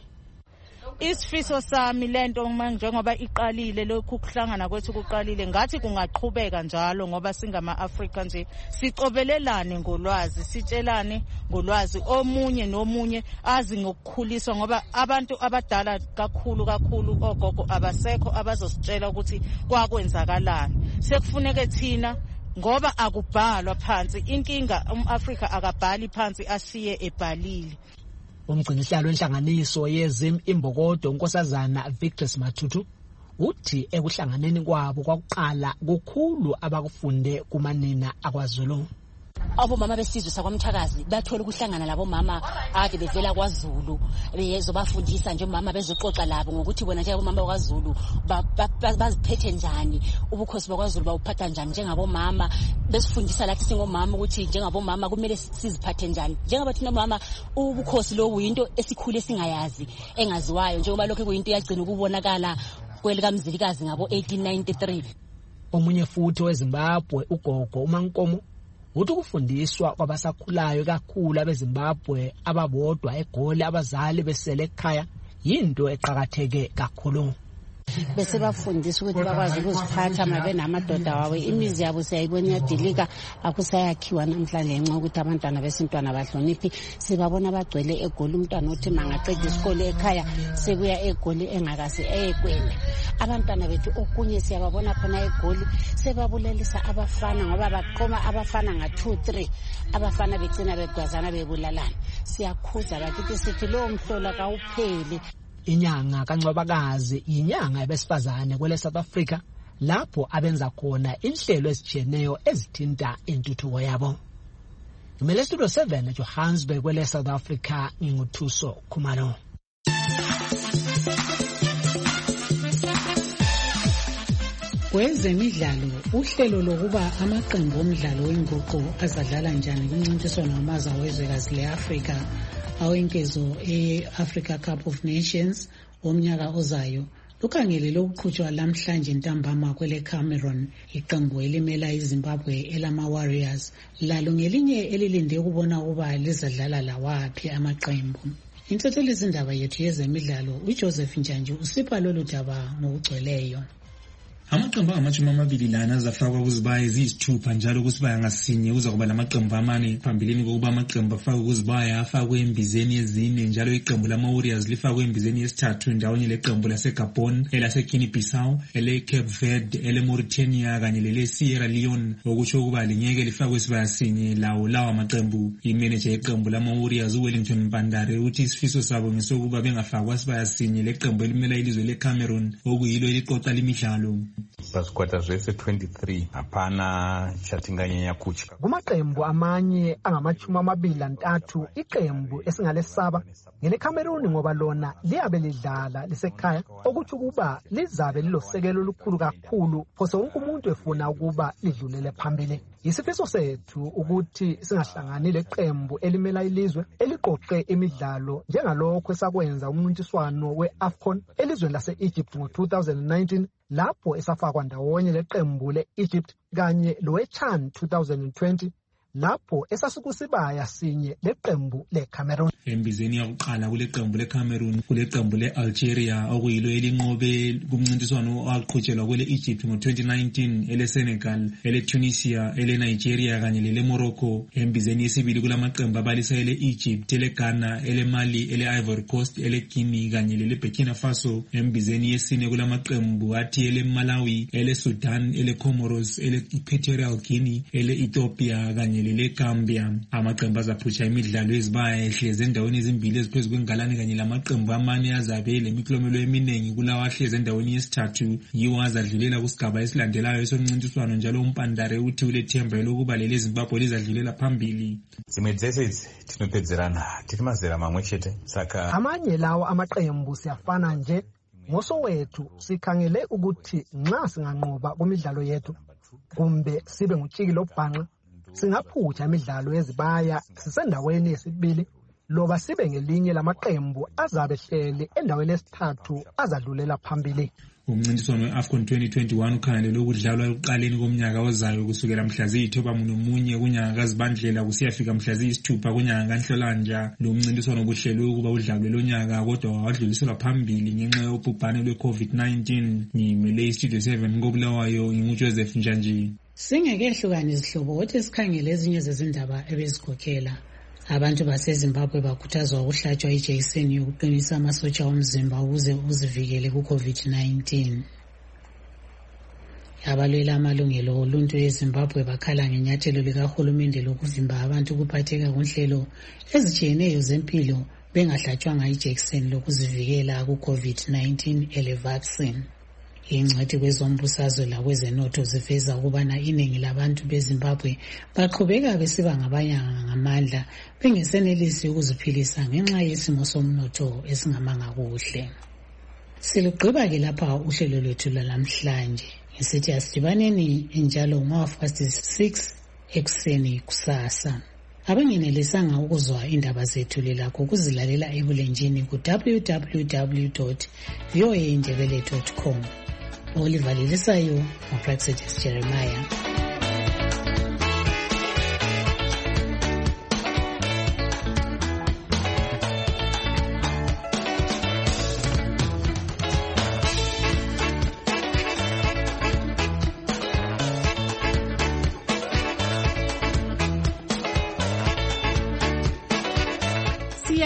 Speaker 11: Isifiso sami lento njengoba iqalile lokhu kuhlangana kwethu kuqalile ngathi kungaqhubeka njalo ngoba singama-Afrika nje sicobelelane ngolwazi, sitshelane ngolwazi, omunye nomunye azi ngokukhuliswa ngoba abantu abadala kakhulu ogogo abasekho abazositshela ukuthi kwakwenzakalani. Sekufuneke thina ngoba akubhalwa phansi, inkinga umAfrika akabhali phansi ashiye ebhalile.
Speaker 1: Umgcinisihlalo wenhlanganiso yeZim Imbokodo unkosazana Victor Mathutu uthi ekuhlanganeni kwabo kwakuqala kukhulu abakufunde kumanina akwaZulu.
Speaker 13: Abomama besizwe sakwaMthwakazi bathola ukuhlangana labo mama ade bevela kwaZulu bezobafundisa nje mama bezoxoxa labo ngokuthi bona nje abomama bakwaZulu baziphethe njani, ubukhosi bakwaZulu bawuphatha njani njengabo mama, besifundisa lathi singomama ukuthi njengabo mama kumele siziphathe njani. Njengoba thina mama ubukhosi lo uyinto esikhule singayazi engaziwayo njengoba lokho kuyinto yagcina ukubonakala kwelika Mzilikazi ngabo 1893.
Speaker 1: Omunye futhi weZimbabwe ugogo uMankomo uthi ukufundiswa kwabasakhulayo kakhulu abeZimbabwe ababodwa eGoli abazali besele ekhaya yinto eqhakatheke kakhulu.
Speaker 25: bese bafundisa ukuthi bakwazi ukuziphatha mabe namadoda wawe. Imizi yabo siyayibona iyadilika, akusayakhiwa namhlanje ngenxa ukuthi abantwana besintwana bahloniphi. Sibabona bagcwele eGoli, umntwana othi mangaqeda isikole ekhaya sebuya eGoli engakase eyekwenda. Abantwana bethu okunye siyababona khona eGoli sebabulelisa abafana ngoba baqoma abafana nga-2-3, abafana begcina begwazana bebulalana. Siyakhuza bakithi sithi lowo mhlola kawupheli.
Speaker 1: Inyanga kaNcwabakazi inyanga yabesifazane kwele South Africa lapho abenza khona inhlelo ezijiyeneyo ezithinta intuthuko yabo. Ngimele Studio 7 eJohannesburg kwele South Africa, nginguthuso Khumalo.
Speaker 2: Kwezemidlalo, uhlelo lokuba amaqembu omdlalo wenguqu azadlala njani kumncintiswano wamazwe wezwekazi le-Afrika awenkezo e-Africa Cup of Nations womnyaka ozayo lukhangelele ukuqhutshwa lamhlanje ntambama kwele Cameroon. Iqembu elimela iZimbabwe elama-Warriors lalo ngelinye elilinde ukubona ukuba lizadlala lawaphi amaqembu. Insethelizindaba yethu yezemidlalo uJoseph Njanji usipha lolu daba ngokugcweleyo.
Speaker 15: Amaqembu angama-20 azafakwa kuzibaya eziyisithupha njalo kusibaya ngasinye kuza kuba lamaqembu amane phambilini kokuba amaqembu afakwe kuzibaya afakwe embizeni yezine, njalo iqembu lama-Warriors lifakwe embizeni yesithathu ndawonye leqembu laseGabon, elase-Guinea-Bissau, ele-Cape Verde, ele-Mauritania kanye lele-Sierra Leone, okutsho ukuba lingeke lifakwe isibaya sinye lawo amaqembu. Imeneja yeqembu lama-Warriors uWellington Mpandare uthi isifiso sabo ngesokuba bengafakwa isibaya sinye leqembu elimela ilizwe leCameroon okuyilo eliqoqa limidlalo.
Speaker 16: Pazvikwata zvese 23 hapana chatinganyanya kutya.
Speaker 1: Kumaqembu amanye angama-23 iqembu esingalesaba ngeleCameroon ngoba lona liyabe lidlala lisekhaya, okuthi ukuba lizabe lilosekelo olukhulu kakhulu phose wonke umuntu efuna ukuba lidlulele phambili. Isifiso sethu ukuthi singahlangani leqembu elimela ilizwe eliqoqe imidlalo njengalokho esakwenza umncintiswano we-AFCON elizweni lase-Egypt ngo-2019 lapho esafakwa ndawonye leqembu le-Egypt kanye lowe-CHAN 2020 lapho esasikusibaya sinye leqembu leCameroon.
Speaker 15: Embizeni yakuqala kule qembu leCameroon kule qembu le-Algeria okuyilo elinqobe kumncintiswano owaqhutshelwa kwele Egypt ngo-2019, ele-Senegal, ele-Tunisia, ele-Nigeria kanye lele-Morocco. Embizeni yesibili kulamaqembu abalisa ele-Egypt, ele-Ghana, ele-Mali, ele-Ivory Coast, ele-Guinea kanye lele-Burkina Faso. Embizeni yesine kulamaqembu athi ele-Malawi, ele-Sudan, ele-Comoros, ele-Equatorial Guinea, ele-Ethiopia kanye lele-Gambia. Amaqembu azaphutsha imidlalo ezibaya ehlezi endaweni ezimbili eziphezu kwengalane kanye lamaqembu amane azabe lemiklomelo eminingi kulawa ahlezi endaweni yesithathu yiwo azadlulela kusigaba esilandelayo esomncintiswano, njalo uMpandare uthi ulethemba lokuba leli Zimbabwe lizadlulela phambili.
Speaker 16: Zimwe dzese idzi tinopedzerana tiri mazera mamwe chete, saka
Speaker 1: amanye lawo amaqembu siyafana nje. Ngosowethu sikhangele ukuthi nxa singanqoba kumidlalo yethu kumbe sibe ngutshiki lobhanqa singaphutha imidlalo yezibaya sisendaweni yesibili loba sibe ngelinye lamaqembu azabe hleli endaweni yesithathu azadlulela phambili.
Speaker 15: Umncintiswano we-AFCON 2021 ukhangelelwe ukudlalwa ekuqaleni komnyaka ozayo kusukela mhla ziyi-9 kunyanga kaZibandlela kusiyafika mhla ziyi-6 kunyanga kaNhlolanja. Lo mncintiswano ubuhlelwe ukuba udlalwe lonyaka kodwa wadluliselwa phambili ngenxa yobhubhane lwe-COVID-19. Ngimele iStudio 7 koBulawayo, nginguJoseph Njanji.
Speaker 2: Singekehlukani izihlobo kodwa sikhangele ezinye zezindaba ebezikhokhela. Abantu baseZimbabwe bakhuthazwa ukuhlatshwa ijekiseni yokuqinisa amasotsha omzimba ukuze uzivikele ku-COVID-19. Abalwela amalungelo oluntu eZimbabwe bakhala ngenyathelo likahulumende lokuvimba abantu ukuphatheka kunhlelo ezijiyeneyo zempilo bengahlatshwanga ijekiseni lokuzivikela ku-COVID-19 ele-vaccine. Ingcwethi kwezombusazwe lakwezenotho ziveza ukubana iningi labantu beZimbabwe baqhubeka besiba ngabanyanga ngamandla bengesenelisi ukuziphilisa ngenxa yesimo somnotho esingamanga kuhle. Silugqiba ke lapha uhlelo lwethu lwalamhlanje. Ngisithi asidibaneni njalo ngo-6 ekuseni kusasa. Abangenelisanga ukuzwa indaba zethu lelakho kuzilalela ebulenjini ku www.voaindebele.com. Oliver Lilisayo, Praxedes Jeremiah.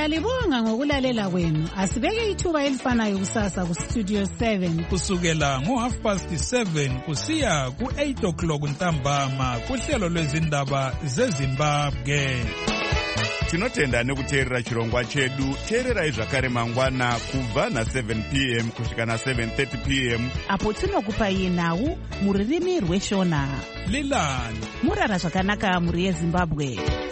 Speaker 2: Siyalibonga ngokulalela kwenu. Asibeke ithuba elifanayo kusasa kuStudio 7
Speaker 18: kusukela ngo7:30 kusiya ku8 ntambama kuhlelo lwezindaba zeZimbabwe.
Speaker 19: Tinotenda nekuteerera chirongwa chedu. Teererai zvakare mangwana kubva na7 p.m. kusvika na7:30 p.m.
Speaker 20: apo tinokupai nhau muririmi rweshona.
Speaker 18: Lilani
Speaker 20: murara zvakanaka muri yeZimbabwe.